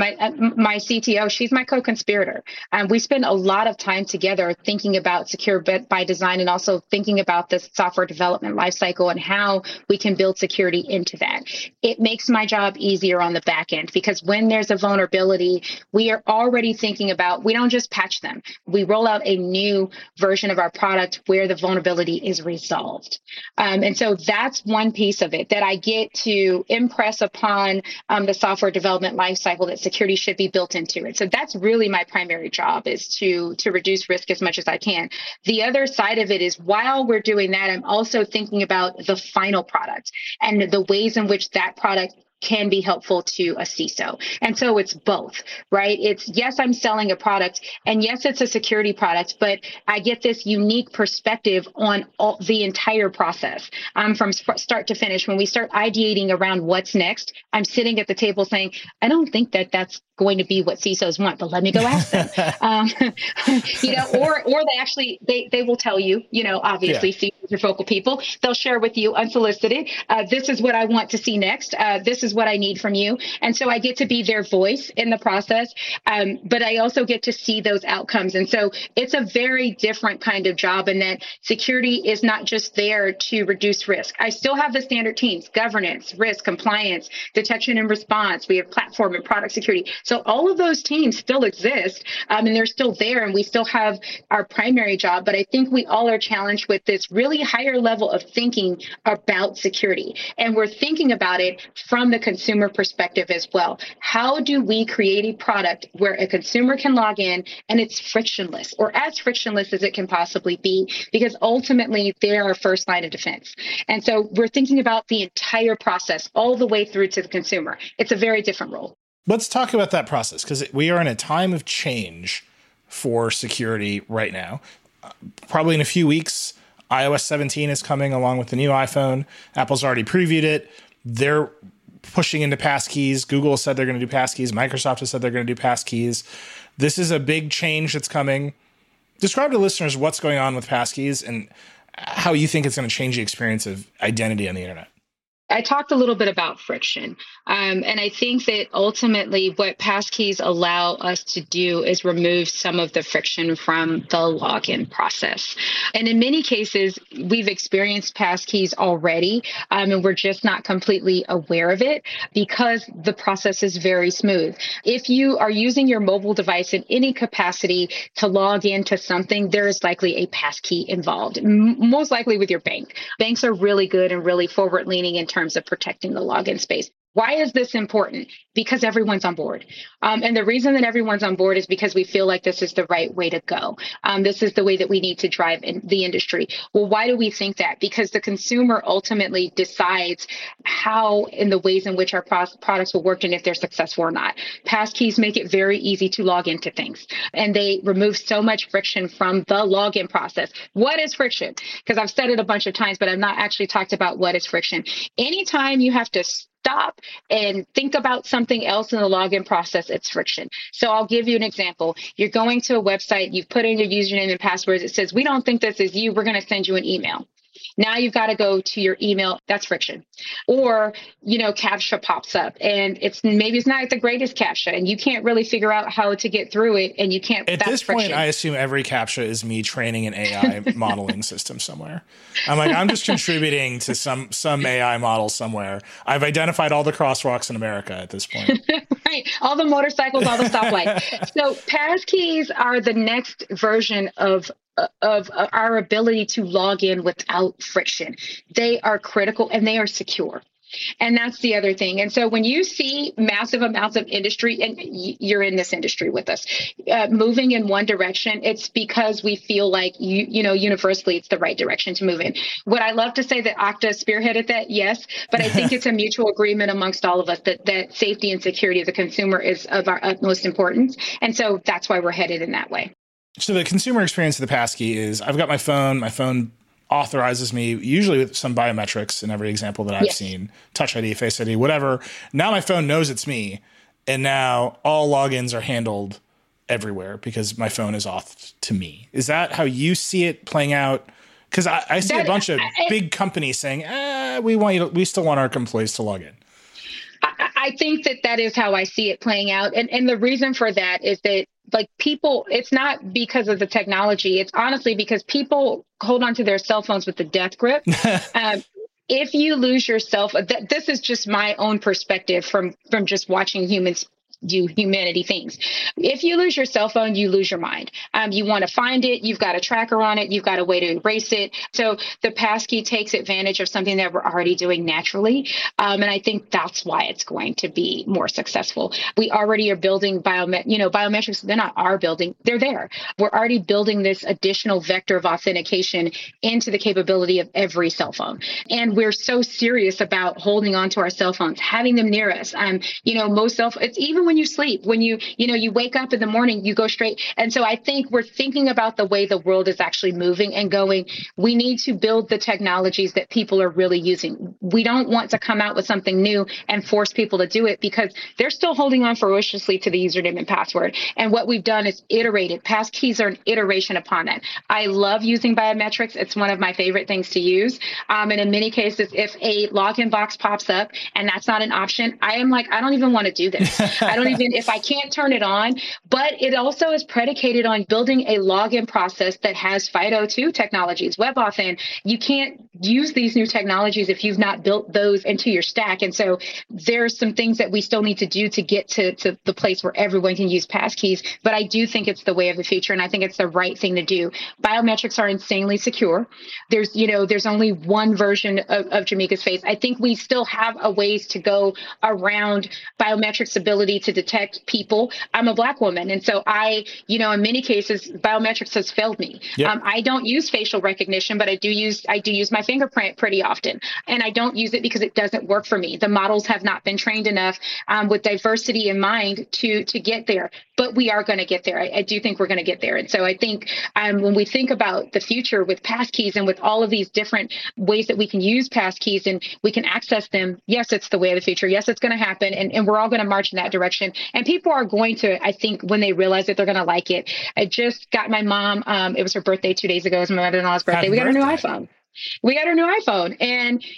my CTO, she's my co-conspirator. We spend a lot of time together thinking about Secure by Design and also thinking about the software development lifecycle and how we can build security into that. It makes my job easier on the back end because when there's a vulnerability, we are already thinking about, we don't just patch them. We roll out a new version of our product where the vulnerability is resolved. And so that's one piece of it that I get to impress upon the software development lifecycle that security should be built into it. So that's really my primary job, is to reduce risk as much as I can. The other side of it is while we're doing that, I'm also thinking about the final product and the ways in which that product can be helpful to a CISO. And so it's both, right? It's, yes, I'm selling a product, and yes, it's a security product, but I get this unique perspective on the entire process from start to finish. When we start ideating around what's next, I'm sitting at the table saying, I don't think that that's going to be what CISOs want, but let me go ask them. Or they actually, they will tell you, obviously CISOs are focal people. They'll share with you unsolicited. This is what I want to see next. This is what I need from you. And so I get to be their voice in the process. But I also get to see those outcomes. And so it's a very different kind of job in that security is not just there to reduce risk. I still have the standard teams: governance, risk, compliance, detection and response. We have platform and product security. So all of those teams still exist, and they're still there, and we still have our primary job. But I think we all are challenged with this really higher level of thinking about security. And we're thinking about it from the consumer perspective as well. How do we create a product where a consumer can log in and it's frictionless, or as frictionless as it can possibly be? Because ultimately, they're our first line of defense. And so we're thinking about the entire process all the way through to the consumer. It's a very different role. Let's talk about that process, because we are in a time of change for security right now. Probably in a few weeks, iOS 17 is coming along with the new iPhone. Apple's already previewed it. They're pushing into passkeys. Google said they're going to do passkeys. Microsoft has said they're going to do passkeys. This is a big change that's coming. Describe to listeners what's going on with passkeys and how you think it's going to change the experience of identity on the internet. I talked a little bit about friction. And I think that ultimately what passkeys allow us to do is remove some of the friction from the login process. And in many cases, we've experienced passkeys already, and we're just not completely aware of it because the process is very smooth. If you are using your mobile device in any capacity to log into something, there is likely a passkey involved, most likely with your bank. Banks are really good and really forward-leaning in terms of protecting the login space. Why is this important? Because everyone's on board. And the reason that everyone's on board is because we feel like this is the right way to go. This is the way that we need to drive in the industry. Well, why do we think that? Because the consumer ultimately decides how and the ways in which our products will work and if they're successful or not. Passkeys make it very easy to log into things, and they remove so much friction from the login process. What is friction? Because I've said it a bunch of times, but I've not actually talked about what is friction. Anytime you have to stop and think about something else in the login process, it's friction. So I'll give you an example. You're going to a website, you've put in your username and passwords. It says, we don't think this is you. We're going to send you an email. Now you've got to go to your email. That's friction. Or, CAPTCHA pops up and it's not the greatest CAPTCHA and you can't really figure out how to get through it. And you can't. At this point, I assume every CAPTCHA is me training an AI modeling system somewhere. I'm just contributing to some AI model somewhere. I've identified all the crosswalks in America at this point. Right. All the motorcycles, all the stoplights. So passkeys are the next version of our ability to log in without friction. They are critical and they are secure. And that's the other thing. And so when you see massive amounts of industry, and you're in this industry with us, moving in one direction, it's because we feel like, universally, it's the right direction to move in. Would I love to say that Okta spearheaded that? Yes. But I think it's a mutual agreement amongst all of us that safety and security of the consumer is of our utmost importance. And so that's why we're headed in that way. So the consumer experience of the passkey is I've got my phone authorizes me usually with some biometrics in every example that I've seen, Touch ID, Face ID, whatever. Now my phone knows it's me. And now all logins are handled everywhere because my phone is auth to me. Is that how you see it playing out? Because I see a bunch of big companies saying, we still want our employees to log in. I think that is how I see it playing out. And the reason for that is that people, it's not because of the technology. It's honestly because people hold on to their cell phones with the death grip. If you lose your cell phone, this is just my own perspective from just watching humans do humanity things. If you lose your cell phone, you lose your mind. You want to find it. You've got a tracker on it. You've got a way to erase it. So the passkey takes advantage of something that we're already doing naturally. And I think that's why it's going to be more successful. We already are building biometrics. They're not our building. They're there. We're already building this additional vector of authentication into the capability of every cell phone. And we're so serious about holding on to our cell phones, having them near us. Most cell phones, it's even when you sleep, when you wake up in the morning, you go straight. And so I think we're thinking about the way the world is actually moving and going, we need to build the technologies that people are really using. We don't want to come out with something new and force people to do it because they're still holding on ferociously to the username and password. And what we've done is iterated. Passkeys are an iteration upon that. I love using biometrics. It's one of my favorite things to use. And in many cases, if a login box pops up and that's not an option, I am like, I don't even want to do this. I don't even, if I can't turn it on, but it also is predicated on building a login process that has FIDO2 technologies, WebAuthn. You can't use these new technologies if you've not built those into your stack. And so there's some things that we still need to do to get to the place where everyone can use passkeys. But I do think it's the way of the future. And I think it's the right thing to do. Biometrics are insanely secure. There's only one version of Jamaica's Face. I think we still have a ways to go around biometrics ability to detect people. I'm a Black woman. And so in many cases, biometrics has failed me. Yep. I don't use facial recognition, but I do use my fingerprint pretty often. And I don't use it because it doesn't work for me. The models have not been trained enough with diversity in mind to get there. But we are going to get there. I do think we're going to get there. And so I think when we think about the future with passkeys and with all of these different ways that we can use passkeys and we can access them, yes, it's the way of the future. Yes, it's going to happen. And we're all going to march in that direction. And people are going to, I think, when they realize it, they're going to like it. I just got my mom, it was her birthday 2 days ago. It was my mother-in-law's birthday. We got her new iPhone. And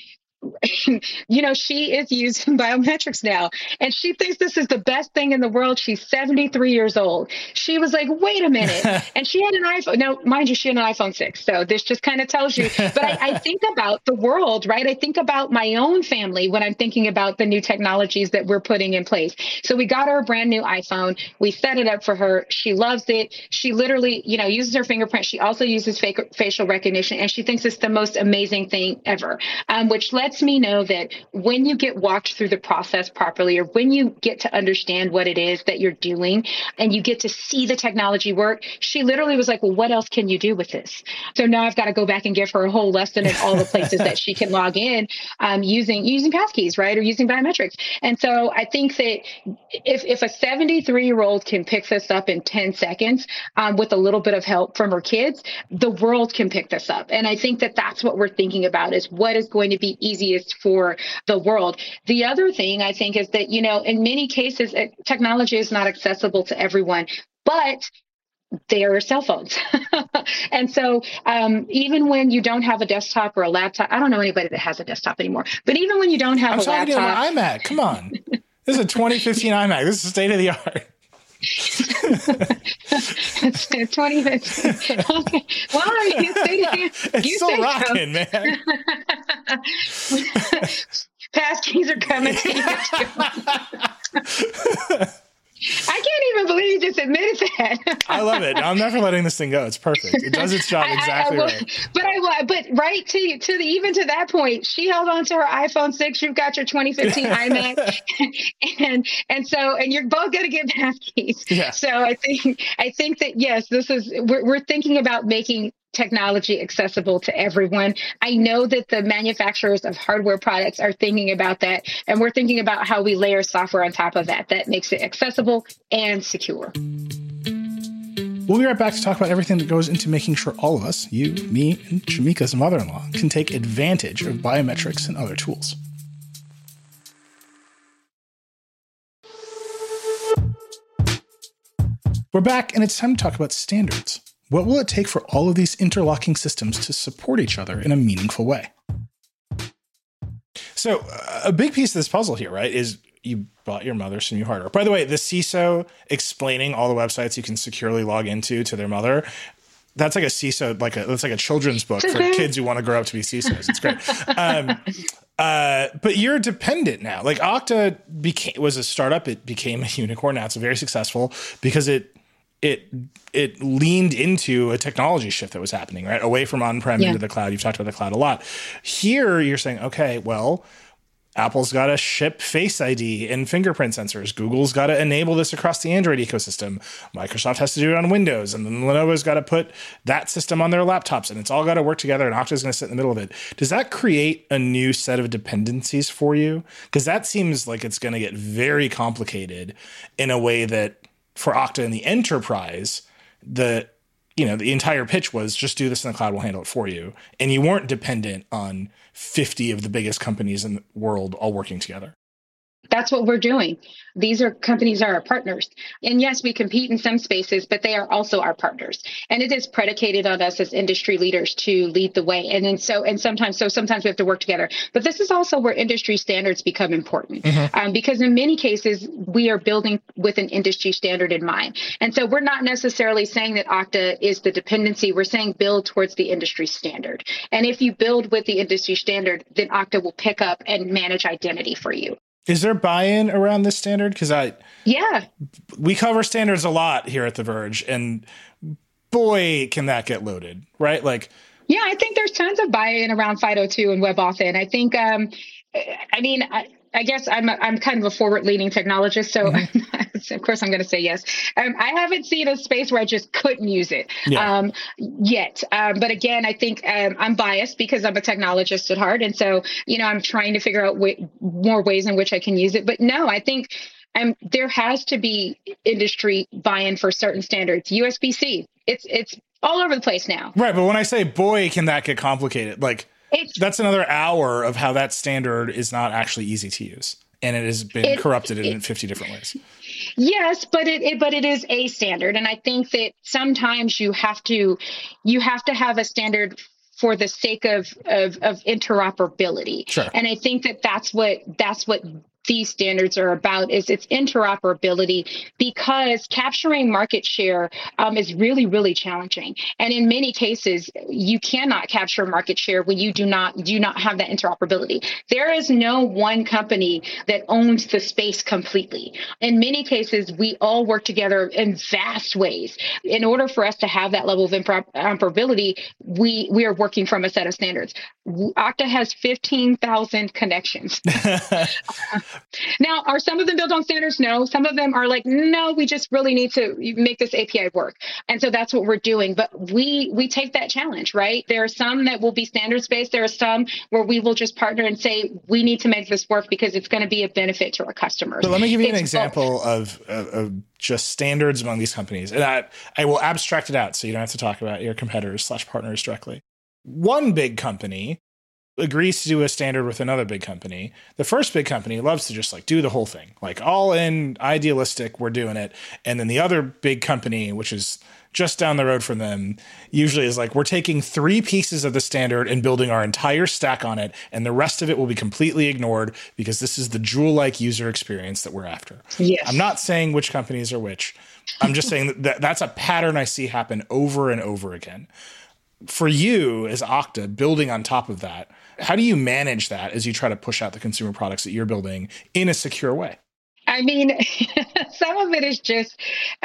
she is using biometrics now, and she thinks this is the best thing in the world. She's 73 years old. She was like, wait a minute. And she had an iPhone. Now, mind you, she had an iPhone 6. So this just kind of tells you. But I think about the world, right? I think about my own family when I'm thinking about the new technologies that we're putting in place. So we got her a brand new iPhone. We set it up for her. She loves it. She literally, uses her fingerprint. She also uses facial recognition, and she thinks it's the most amazing thing ever, which lets me know that when you get walked through the process properly, or when you get to understand what it is that you're doing and you get to see the technology work, she literally was like, well, what else can you do with this? So now I've got to go back and give her a whole lesson in all the places that she can log in using passkeys, right? Or using biometrics. And so I think that if a 73-year-old can pick this up in 10 seconds with a little bit of help from her kids, the world can pick this up. And I think that that's what we're thinking about, is what is going to be easiest for the world. The other thing I think is that, in many cases, technology is not accessible to everyone, but there are cell phones. And so even when you don't have a desktop or a laptop, I don't know anybody that has a desktop anymore, but even when you don't have a laptop. I'm talking about my iMac. Come on. This is a 2015 iMac. This is state of the art. It's 2015. Okay. Well, it's still rocking, man. Passkeys are coming to you. I can't even believe you just admitted that. I love it. I'm never letting this thing go. It's perfect. It does its job exactly right. But right even to that point, she held on to her iPhone 6. You've got your 2015 iMac, and you're both going to get passkeys. Yeah. So I think that yes, we're thinking about making technology accessible to everyone. I know that the manufacturers of hardware products are thinking about that, and we're thinking about how we layer software on top of that makes it accessible and secure. We'll be right back to talk about everything that goes into making sure all of us, you, me, and Jamika's mother-in-law, can take advantage of biometrics and other tools. We're back, and it's time to talk about standards. What will it take for all of these interlocking systems to support each other in a meaningful way? So a big piece of this puzzle here, right, is you bought your mother some new hardware. By the way, the CISO explaining all the websites you can securely log into to their mother, that's like a CISO, that's like a children's book for kids who want to grow up to be CISOs. It's great. But you're dependent now. Like Okta was a startup. It became a unicorn. Now it's very successful because it leaned into a technology shift that was happening, right? Away from on-prem into the cloud. You've talked about the cloud a lot. Here, you're saying, okay, well, Apple's got to ship Face ID and fingerprint sensors. Google's got to enable this across the Android ecosystem. Microsoft has to do it on Windows. And then Lenovo's got to put that system on their laptops. And it's all got to work together. And Okta's going to sit in the middle of it. Does that create a new set of dependencies for you? Because that seems like it's going to get very complicated in a way that for Okta in the enterprise, the entire pitch was just do this and the cloud will handle it for you. And you weren't dependent on 50 of the biggest companies in the world all working together. That's what we're doing. These companies are our partners. And yes, we compete in some spaces, but they are also our partners. And it is predicated on us as industry leaders to lead the way. Sometimes we have to work together. But this is also where industry standards become important because in many cases, we are building with an industry standard in mind. And so we're not necessarily saying that Okta is the dependency. We're saying build towards the industry standard. And if you build with the industry standard, then Okta will pick up and manage identity for you. Is there buy-in around this standard? Because we cover standards a lot here at The Verge, and boy, can that get loaded, right? I think there's tons of buy-in around FIDO2 and WebAuthn. I think, I guess I'm kind of a forward-leaning technologist, so of course I'm going to say yes. I haven't seen a space where I just couldn't use it yet. But again, I think I'm biased because I'm a technologist at heart, and so I'm trying to figure out more ways in which I can use it. But no, I think there has to be industry buy-in for certain standards. USB-C, it's all over the place now. Right, but when I say boy, can that get complicated? That's another hour of how that standard is not actually easy to use. And it has been corrupted in 50 different ways. Yes, but it is a standard. And I think that sometimes you have to have a standard for the sake of interoperability. Sure. And I think that that's what these standards are about, is its interoperability, because capturing market share is really, really challenging. And in many cases, you cannot capture market share when you do not have that interoperability. There is no one company that owns the space completely. In many cases, we all work together in vast ways. In order for us to have that level of interoperability, we are working from a set of standards. Okta has 15,000 connections. Now, are some of them built on standards? No. Some of them are like, no, we just really need to make this API work. And so that's what we're doing. But we take that challenge, right? There are some that will be standards-based. There are some where we will just partner and say, we need to make this work because it's going to be a benefit to our customers. So let me give you an example of just standards among these companies. And I will abstract it out so you don't have to talk about your competitors / partners directly. One big company agrees to do a standard with another big company. The first big company loves to just like do the whole thing, like all in, idealistic, we're doing it. And then the other big company, which is just down the road from them, usually is like, we're taking 3 pieces of the standard and building our entire stack on it, and the rest of it will be completely ignored because this is the jewel-like user experience that we're after. Yes. I'm not saying which companies are which. I'm just saying that that's a pattern I see happen over and over again. For you as Okta, building on top of that, how do you manage that as you try to push out the consumer products that you're building in a secure way? I mean, some of it is just,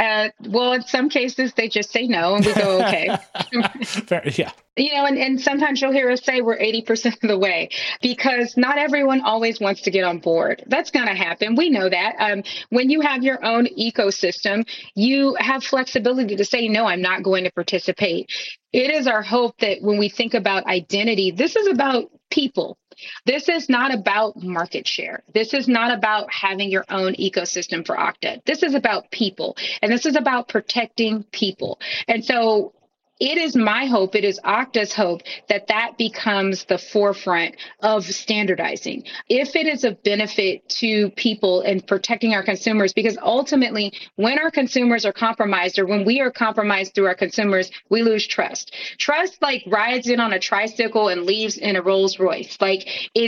in some cases, they just say no and we go, okay. Fair, yeah. And sometimes you'll hear us say we're 80% of the way, because not everyone always wants to get on board. That's going to happen. We know that. When you have your own ecosystem, you have flexibility to say, no, I'm not going to participate. It is our hope that when we think about identity, this is about people. This is not about market share. This is not about having your own ecosystem for Okta. This is about people, and this is about protecting people. And so it is my hope, it is Okta's hope that becomes the forefront of standardizing. If it is of benefit to people and protecting our consumers, because ultimately when our consumers are compromised, or when we are compromised through our consumers, we lose trust. Trust like rides in on a tricycle and leaves in a Rolls Royce. Like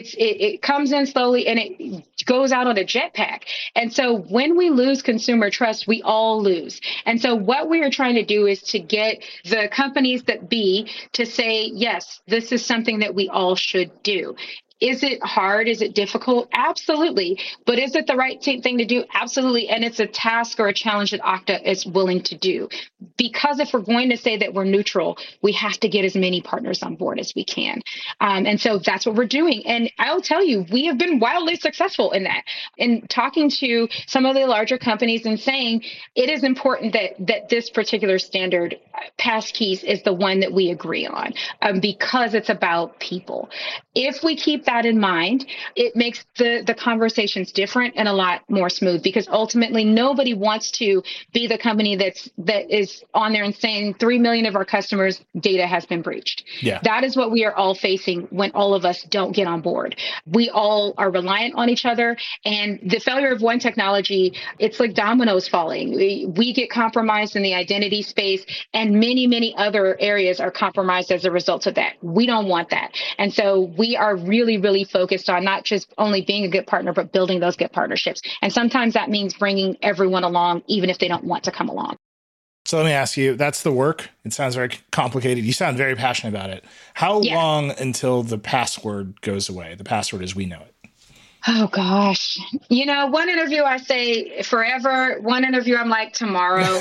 it comes in slowly and it goes out on a jetpack. And so when we lose consumer trust, we all lose. And so what we are trying to do is to get the companies that be to say, yes, this is something that we all should do. Is it hard? Is it difficult? Absolutely. But is it the right thing to do? Absolutely. And it's a task or a challenge that Okta is willing to do. Because if we're going to say that we're neutral, we have to get as many partners on board as we can. And so that's what we're doing. And I'll tell you, we have been wildly successful in that. In talking to some of the larger companies and saying it is important that this particular standard, passkeys, is the one that we agree on, because it's about people. If we keep that in mind, it makes the conversations different and a lot more smooth, because ultimately nobody wants to be the company that is on there and saying 3 million of our customers' data has been breached. Yeah. That is what we are all facing when all of us don't get on board. We all are reliant on each other, and the failure of one technology, it's like dominoes falling. We get compromised in the identity space, and many, many other areas are compromised as a result of that. We don't want that. And so we are really, really focused on not just only being a good partner, but building those good partnerships. And sometimes that means bringing everyone along, even if they don't want to come along. So let me ask you, that's the work. It sounds very complicated. You sound very passionate about it. How long until the password goes away? The password as we know it. Oh, gosh. One interview I say forever. One interview I'm like tomorrow.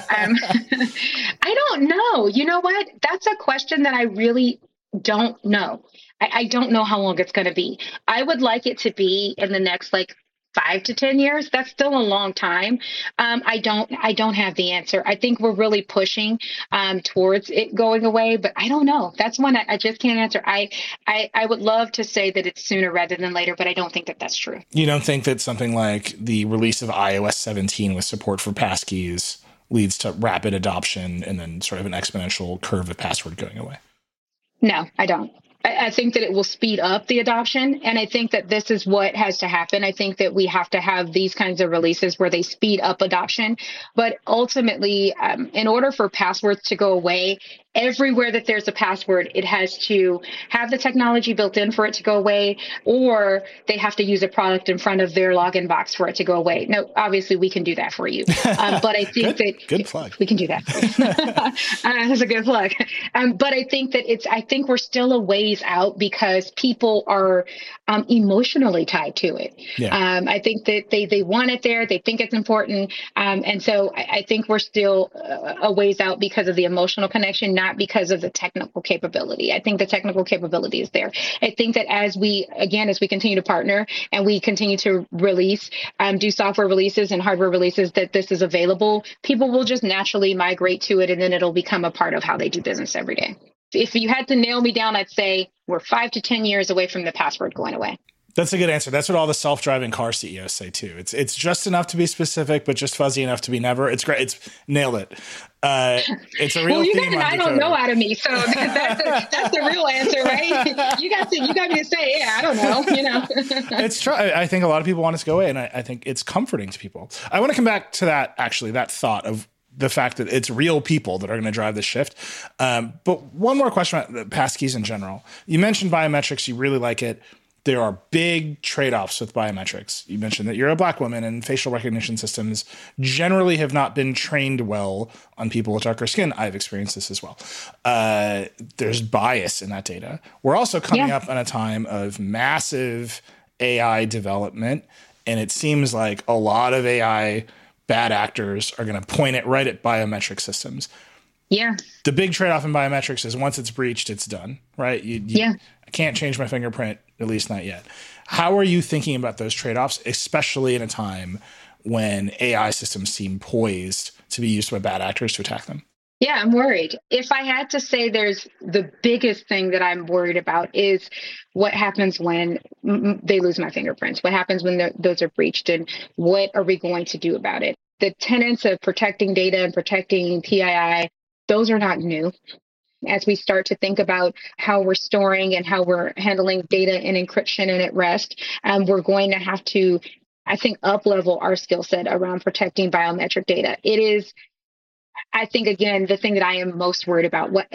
I don't know. You know what? That's a question that I really don't know. I don't know how long it's going to be. I would like it to be in the next 5 to 10 years. That's still a long time. I don't have the answer. I think we're really pushing towards it going away, but I don't know. That's one I just can't answer. I would love to say that it's sooner rather than later, but I don't think that that's true. You don't think that something like the release of iOS 17 with support for passkeys leads to rapid adoption and then sort of an exponential curve of password going away? No, I don't. I think that it will speed up the adoption. And I think that this is what has to happen. I think that we have to have these kinds of releases where they speed up adoption. But ultimately, in order for passwords to go away, everywhere that there's a password, it has to have the technology built in for it to go away, or they have to use a product in front of their login box for it to go away. No, obviously we can do that for you. But I think good plug. We can do that for you. That's a good plug. But I think that I think we're still a ways out because people are emotionally tied to it. Yeah. I think that they want it there. They think it's important. And so I think we're still a ways out because of the emotional connection, not because of the technical capability. I think the technical capability is there. I think that as we continue to partner and we continue to release, do software releases and hardware releases, that this is available, people will just naturally migrate to it, and then it'll become a part of how they do business every day. If you had to nail me down, I'd say we're 5 to 10 years away from the password going away. That's a good answer. That's what all the self-driving car CEOs say too. It's just enough to be specific, but just fuzzy enough to be never. It's great. It's nailed it. It's a real well, you theme. Got an I don't know out of me, so that's the real answer, right? You got me to say, yeah, I don't know. It's true. I think a lot of people want us to go away, and I think it's comforting to people. I want to come back to that thought of the fact that it's real people that are going to drive this shift. But one more question about passkeys in general. You mentioned biometrics. You really like it. There are big trade-offs with biometrics. You mentioned that you're a Black woman, and facial recognition systems generally have not been trained well on people with darker skin. I've experienced this as well. There's bias in that data. We're also coming up on a time of massive AI development, and it seems like a lot of AI bad actors are going to point it right at biometric systems. Yeah. The big trade-off in biometrics is once it's breached, it's done, right? I can't change my fingerprint, at least not yet. How are you thinking about those trade-offs, especially in a time when AI systems seem poised to be used by bad actors to attack them? Yeah, I'm worried. If I had to say there's the biggest thing that I'm worried about is what happens when they lose my fingerprints, what happens when those are breached, and what are we going to do about it? The tenets of protecting data and protecting PII, those are not new. As we start to think about how we're storing and how we're handling data and encryption and at rest, we're going to have to, I think, up-level our skill set around protecting biometric data. It is, I think, again, the thing that I am most worried about, not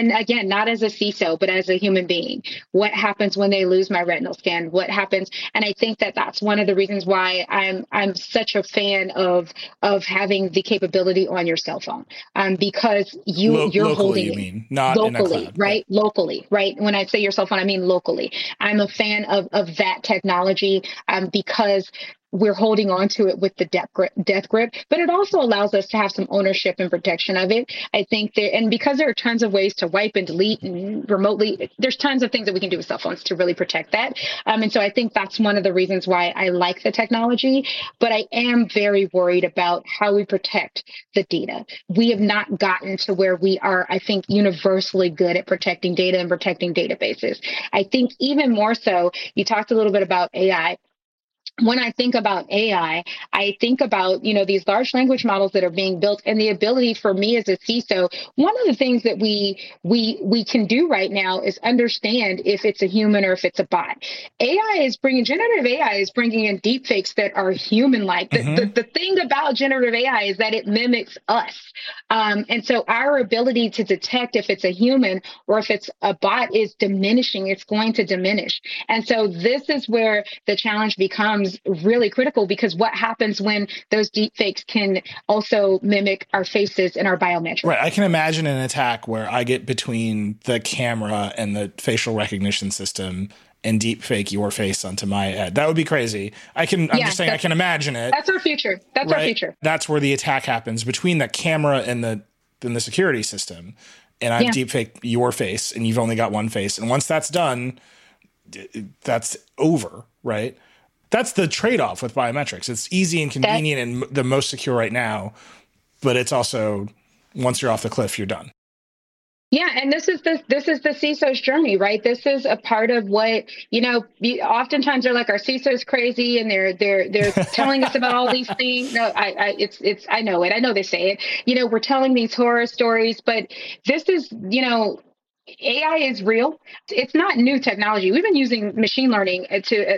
as a CISO, but as a human being, what happens when they lose my retinal scan? What happens? And I think that that's one of the reasons why I'm such a fan of having the capability on your cell phone, because you're locally, holding you it mean, not locally, in a cloud. right? Locally, right? When I say your cell phone, I mean locally. I'm a fan of that technology because we're holding on to it with the death grip, but it also allows us to have some ownership and protection of it. I think and because there are tons of ways to wipe and delete and remotely, there's tons of things that we can do with cell phones to really protect that. And so I think that's one of the reasons why I like the technology, but I am very worried about how we protect the data. We have not gotten to where we are, I think, universally good at protecting data and protecting databases. I think even more so, you talked a little bit about AI. When I think about AI, I think about, these large language models that are being built and the ability for me as a CISO. One of the things that we can do right now is understand if it's a human or if it's a bot. Generative AI is bringing in deepfakes that are human-like. The thing about generative AI is that it mimics us. And so our ability to detect if it's a human or if it's a bot is diminishing. It's going to diminish. And so this is where the challenge becomes really critical, because what happens when those deepfakes can also mimic our faces and our biometrics? Right. I can imagine an attack where I get between the camera and the facial recognition system and deepfake your face onto my head. That would be crazy. I can imagine it. That's our future. That's right? Our future. That's where the attack happens, between the camera and the security system. And I've deepfaked your face, and you've only got one face. And once that's done, that's over, right? That's the trade-off with biometrics. It's easy and convenient and the most secure right now, but it's also, once you're off the cliff, you're done. Yeah, and this is the CISO's journey, right? This is a part of what, oftentimes they're like, our CISO's crazy, and they're telling us about all these things. No, I know it. I know they say it. We're telling these horror stories, but this is, AI is real. It's not new technology. We've been using machine learning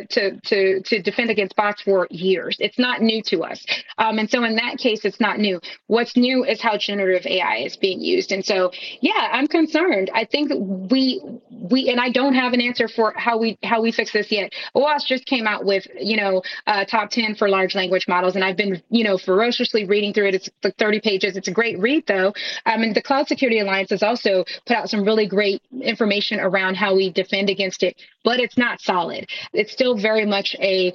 to defend against bots for years. It's not new to us. And so in that case, it's not new. What's new is how generative AI is being used. And so, yeah, I'm concerned. I think we and I don't have an answer for how we fix this yet. OWASP just came out with, top 10 for large language models. And I've been, ferociously reading through it. It's like 30 pages. It's a great read, though. And the Cloud Security Alliance has also put out some really great information around how we defend against it, but it's not solid. It's still very much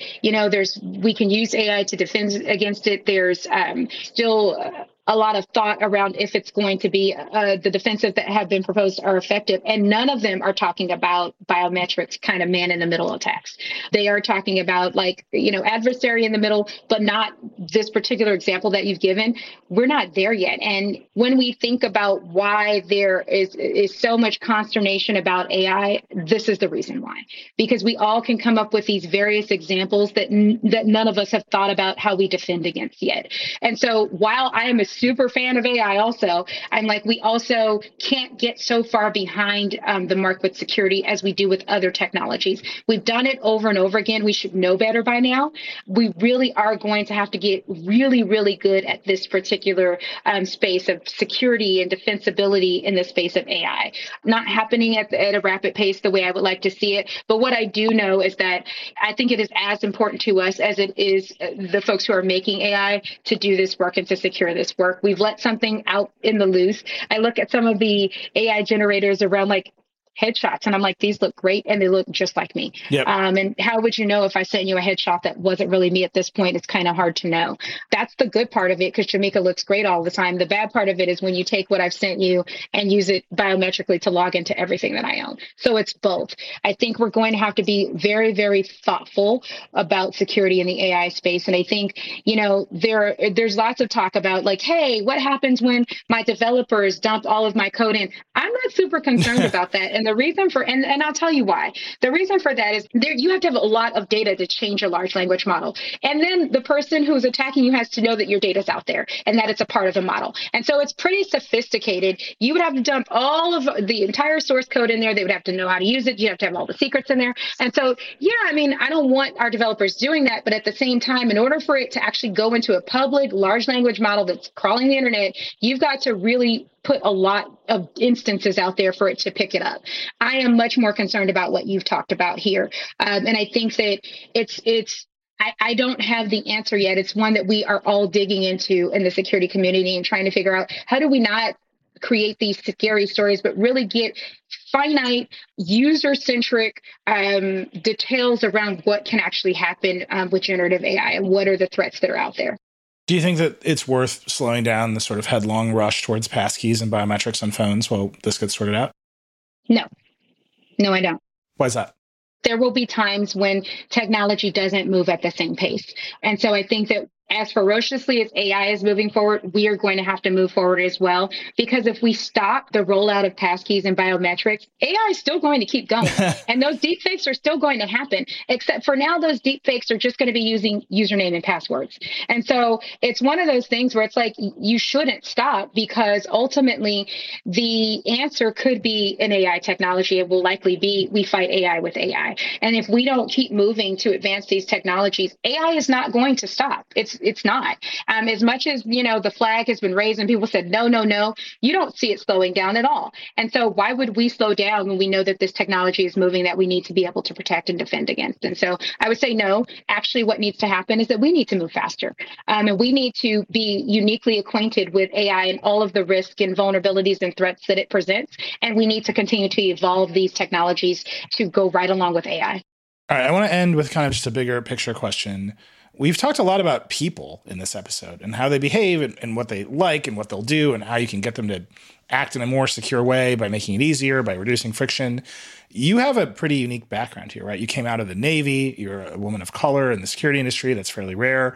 we can use AI to defend against it. There's still a lot of thought around if it's going to be the defensive that have been proposed are effective. And none of them are talking about biometrics kind of man in the middle attacks. They are talking about adversary in the middle, but not this particular example that you've given. We're not there yet. And when we think about why there is so much consternation about AI, this is the reason why. Because we all can come up with these various examples that none of us have thought about how we defend against yet. And so while I am a super fan of AI also, I'm like, we also can't get so far behind the mark with security as we do with other technologies. We've done it over and over again. We should know better by now. We really are going to have to get really, really good at this particular space of security and defensibility in the space of AI. Not happening at a rapid pace the way I would like to see it. But what I do know is that I think it is as important to us as it is the folks who are making AI to do this work and to secure this work. We've let something out in the loose. I look at some of the AI generators around headshots, and I'm like, these look great, and they look just like me. Yep. And how would you know if I sent you a headshot that wasn't really me at this point? It's kind of hard to know. That's the good part of it, because Jamika looks great all the time. The bad part of it is when you take what I've sent you and use it biometrically to log into everything that I own. So it's both. I think we're going to have to be very, very thoughtful about security in the AI space. And I think, there's lots of talk about hey, what happens when my developers dump all of my code in? I'm not super concerned about that. And the reason and I'll tell you why. The reason for that is you have to have a lot of data to change a large language model. And then the person who's attacking you has to know that your data's out there and that it's a part of a model. And so it's pretty sophisticated. You would have to dump all of the entire source code in there. They would have to know how to use it. You have to have all the secrets in there. And so, I don't want our developers doing that. But at the same time, in order for it to actually go into a public large language model that's crawling the internet, you've got to really put a lot of instances out there for it to pick it up. I am much more concerned about what you've talked about here. And I think that I don't have the answer yet. It's one that we are all digging into in the security community and trying to figure out how do we not create these scary stories, but really get finite, user-centric details around what can actually happen with generative AI and what are the threats that are out there. Do you think that it's worth slowing down the sort of headlong rush towards passkeys and biometrics on phones while this gets sorted out? No, I don't. Why is that? There will be times when technology doesn't move at the same pace. And so I think that as ferociously as AI is moving forward, we are going to have to move forward as well. Because if we stop the rollout of passkeys and biometrics, AI is still going to keep going. And those deepfakes are still going to happen. Except for now, those deepfakes are just going to be using username and passwords. And so it's one of those things where it's like, you shouldn't stop, because ultimately the answer could be an AI technology. It will likely be we fight AI with AI. And if we don't keep moving to advance these technologies, AI is not going to stop. It's not. As much as, the flag has been raised and people said, no, you don't see it slowing down at all. And so why would we slow down when we know that this technology is moving that we need to be able to protect and defend against? And so I would say no. Actually, what needs to happen is that we need to move faster. And we need to be uniquely acquainted with AI and all of the risks and vulnerabilities and threats that it presents. And we need to continue to evolve these technologies to go right along with AI. All right. I want to end with kind of just a bigger picture question. We've talked a lot about people in this episode and how they behave and what they like and what they'll do and how you can get them to act in a more secure way by making it easier, by reducing friction. You have a pretty unique background here, right? You came out of the Navy. You're a woman of color in the security industry. That's fairly rare.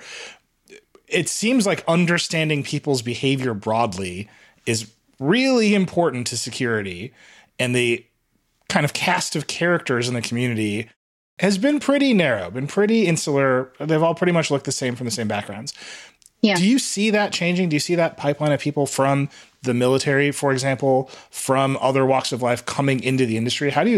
It seems like understanding people's behavior broadly is really important to security, and the kind of cast of characters in the community has been pretty narrow, been pretty insular. They've all pretty much looked the same from the same backgrounds. Yeah. Do you see that changing? Do you see that pipeline of people from the military, for example, from other walks of life coming into the industry? How do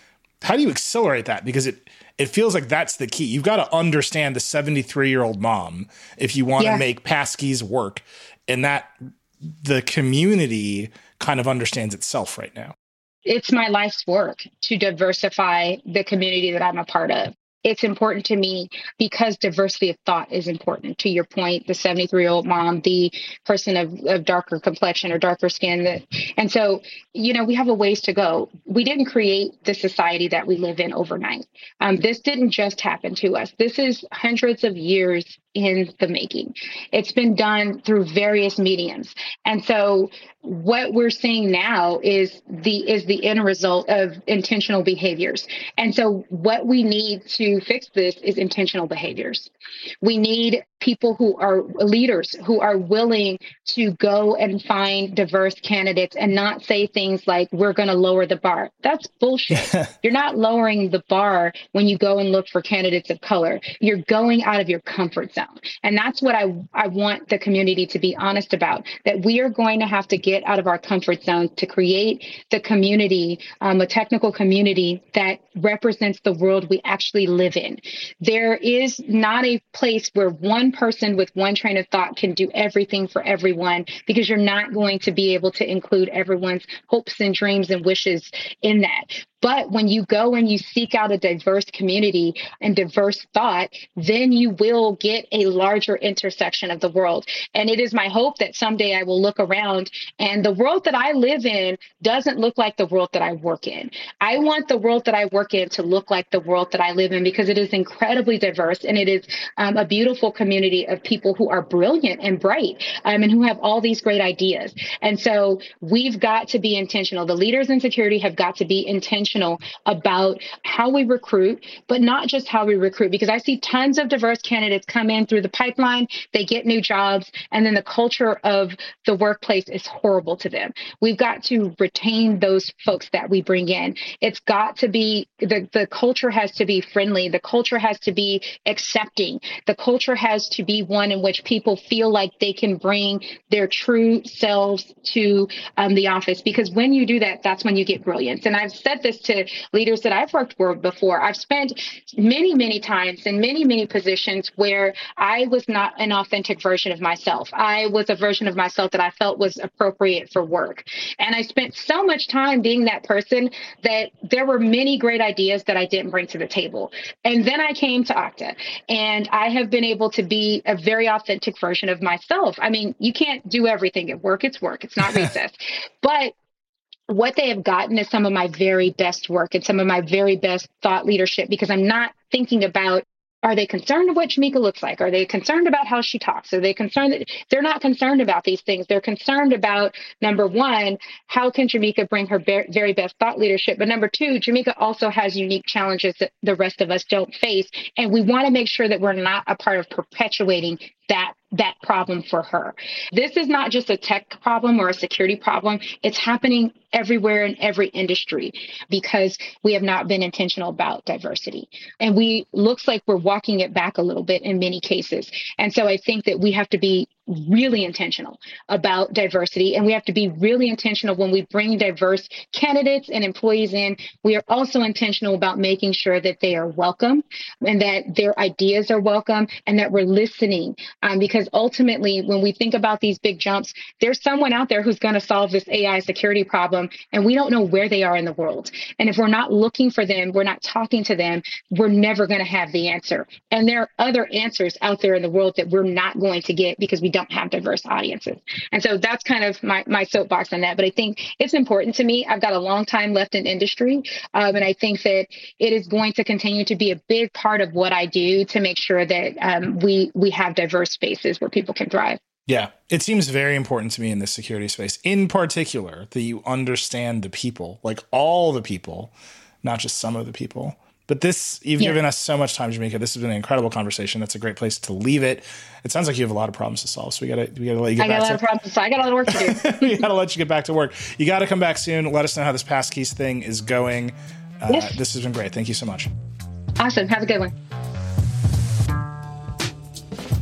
you accelerate that? Because it feels like that's the key. You've got to understand the 73-year-old mom if you want to make passkeys work, and that the community kind of understands itself right now. It's my life's work to diversify the community that I'm a part of. It's important to me because diversity of thought is important. To your point, the 73-year-old mom, the person of darker complexion or darker skin. And so, we have a ways to go. We didn't create the society that we live in overnight. This didn't just happen to us. This is hundreds of years in the making. It's been done through various mediums. And so what we're seeing now is the end result of intentional behaviors. And so what we need to fix this is intentional behaviors. We need people who are leaders who are willing to go and find diverse candidates and not say things like, we're going to lower the bar. That's bullshit. You're not lowering the bar when you go and look for candidates of color. You're going out of your comfort zone. And that's what I want the community to be honest about, that we are going to have to get out of our comfort zone to create the community, a technical community that represents the world we actually live in. There is not a place where one person with one train of thought can do everything for everyone, because you're not going to be able to include everyone's hopes and dreams and wishes in that. But when you go and you seek out a diverse community and diverse thought, then you will get a larger intersection of the world. And it is my hope that someday I will look around and the world that I live in doesn't look like the world that I work in. I want the world that I work in to look like the world that I live in, because it is incredibly diverse and it is a beautiful community of people who are brilliant and bright and who have all these great ideas. And so we've got to be intentional. The leaders in security have got to be intentional about how we recruit, but not just how we recruit, because I see tons of diverse candidates come in through the pipeline, they get new jobs, and then the culture of the workplace is horrible to them. We've got to retain those folks that we bring in. It's got to be, the culture has to be friendly. The culture has to be accepting. The culture has to be one in which people feel like they can bring their true selves to the office, because when you do that, that's when you get brilliance. And I've said this to leaders that I've worked with before. I've spent many, many times in many, many positions where I was not an authentic version of myself. I was a version of myself that I felt was appropriate for work. And I spent so much time being that person that there were many great ideas that I didn't bring to the table. And then I came to Okta, and I have been able to be a very authentic version of myself. I mean, you can't do everything at work. It's work. It's not recess. But what they have gotten is some of my very best work and some of my very best thought leadership, because I'm not thinking about, are they concerned of what Jameka looks like? Are they concerned about how she talks? Are they concerned that they're not concerned about these things? They're concerned about, number one, how can Jameka bring her very best thought leadership? But number two, Jameka also has unique challenges that the rest of us don't face. And we want to make sure that we're not a part of perpetuating that problem for her. This is not just a tech problem or a security problem. It's happening everywhere in every industry because we have not been intentional about diversity. And looks like we're walking it back a little bit in many cases. And so I think that we have to be really intentional about diversity. And we have to be really intentional when we bring diverse candidates and employees in. We are also intentional about making sure that they are welcome and that their ideas are welcome and that we're listening. Because ultimately, when we think about these big jumps, there's someone out there who's going to solve this AI security problem, and we don't know where they are in the world. And if we're not looking for them, we're not talking to them, we're never going to have the answer. And there are other answers out there in the world that we're not going to get because we don't have diverse audiences. And so that's kind of my soapbox on that. But I think it's important to me. I've got a long time left in industry. And I think that it is going to continue to be a big part of what I do to make sure that we have diverse spaces where people can thrive. Yeah, it seems very important to me in this security space, in particular, that you understand the people, like all the people, not just some of the people. But you've given us so much time, Jameka. This has been an incredible conversation. That's a great place to leave it. It sounds like you have a lot of problems to solve. So we gotta let you get back to it. I got a lot of problems to solve. I got a lot of work to do. We gotta let you get back to work. You gotta come back soon. Let us know how this passkeys thing is going. Yes. This has been great. Thank you so much. Awesome. Have a good one.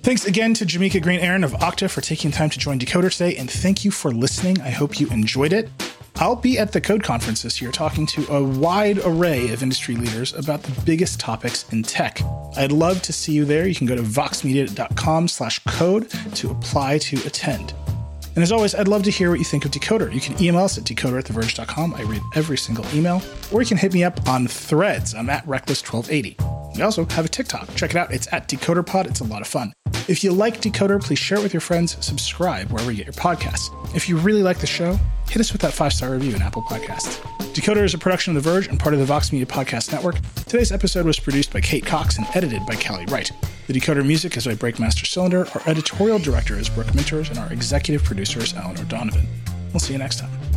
Thanks again to Jamaica Green Aaron of Okta for taking time to join Decoder today, and thank you for listening. I hope you enjoyed it. I'll be at the Code Conference this year talking to a wide array of industry leaders about the biggest topics in tech. I'd love to see you there. You can go to voxmedia.com/code to apply to attend. And as always, I'd love to hear what you think of Decoder. You can email us at decoder@theverge.com. I read every single email. Or you can hit me up on Threads. I'm at Reckless1280. We also have a TikTok. Check it out. It's at DecoderPod. It's a lot of fun. If you like Decoder, please share it with your friends. Subscribe wherever you get your podcasts. If you really like the show, hit us with that 5-star review in Apple Podcasts. Decoder is a production of The Verge and part of the Vox Media Podcast Network. Today's episode was produced by Kate Cox and edited by Callie Wright. The Decoder music is by Breakmaster Cylinder. Our editorial director is Brooke Minters, and our executive producer is Eleanor Donovan. We'll see you next time.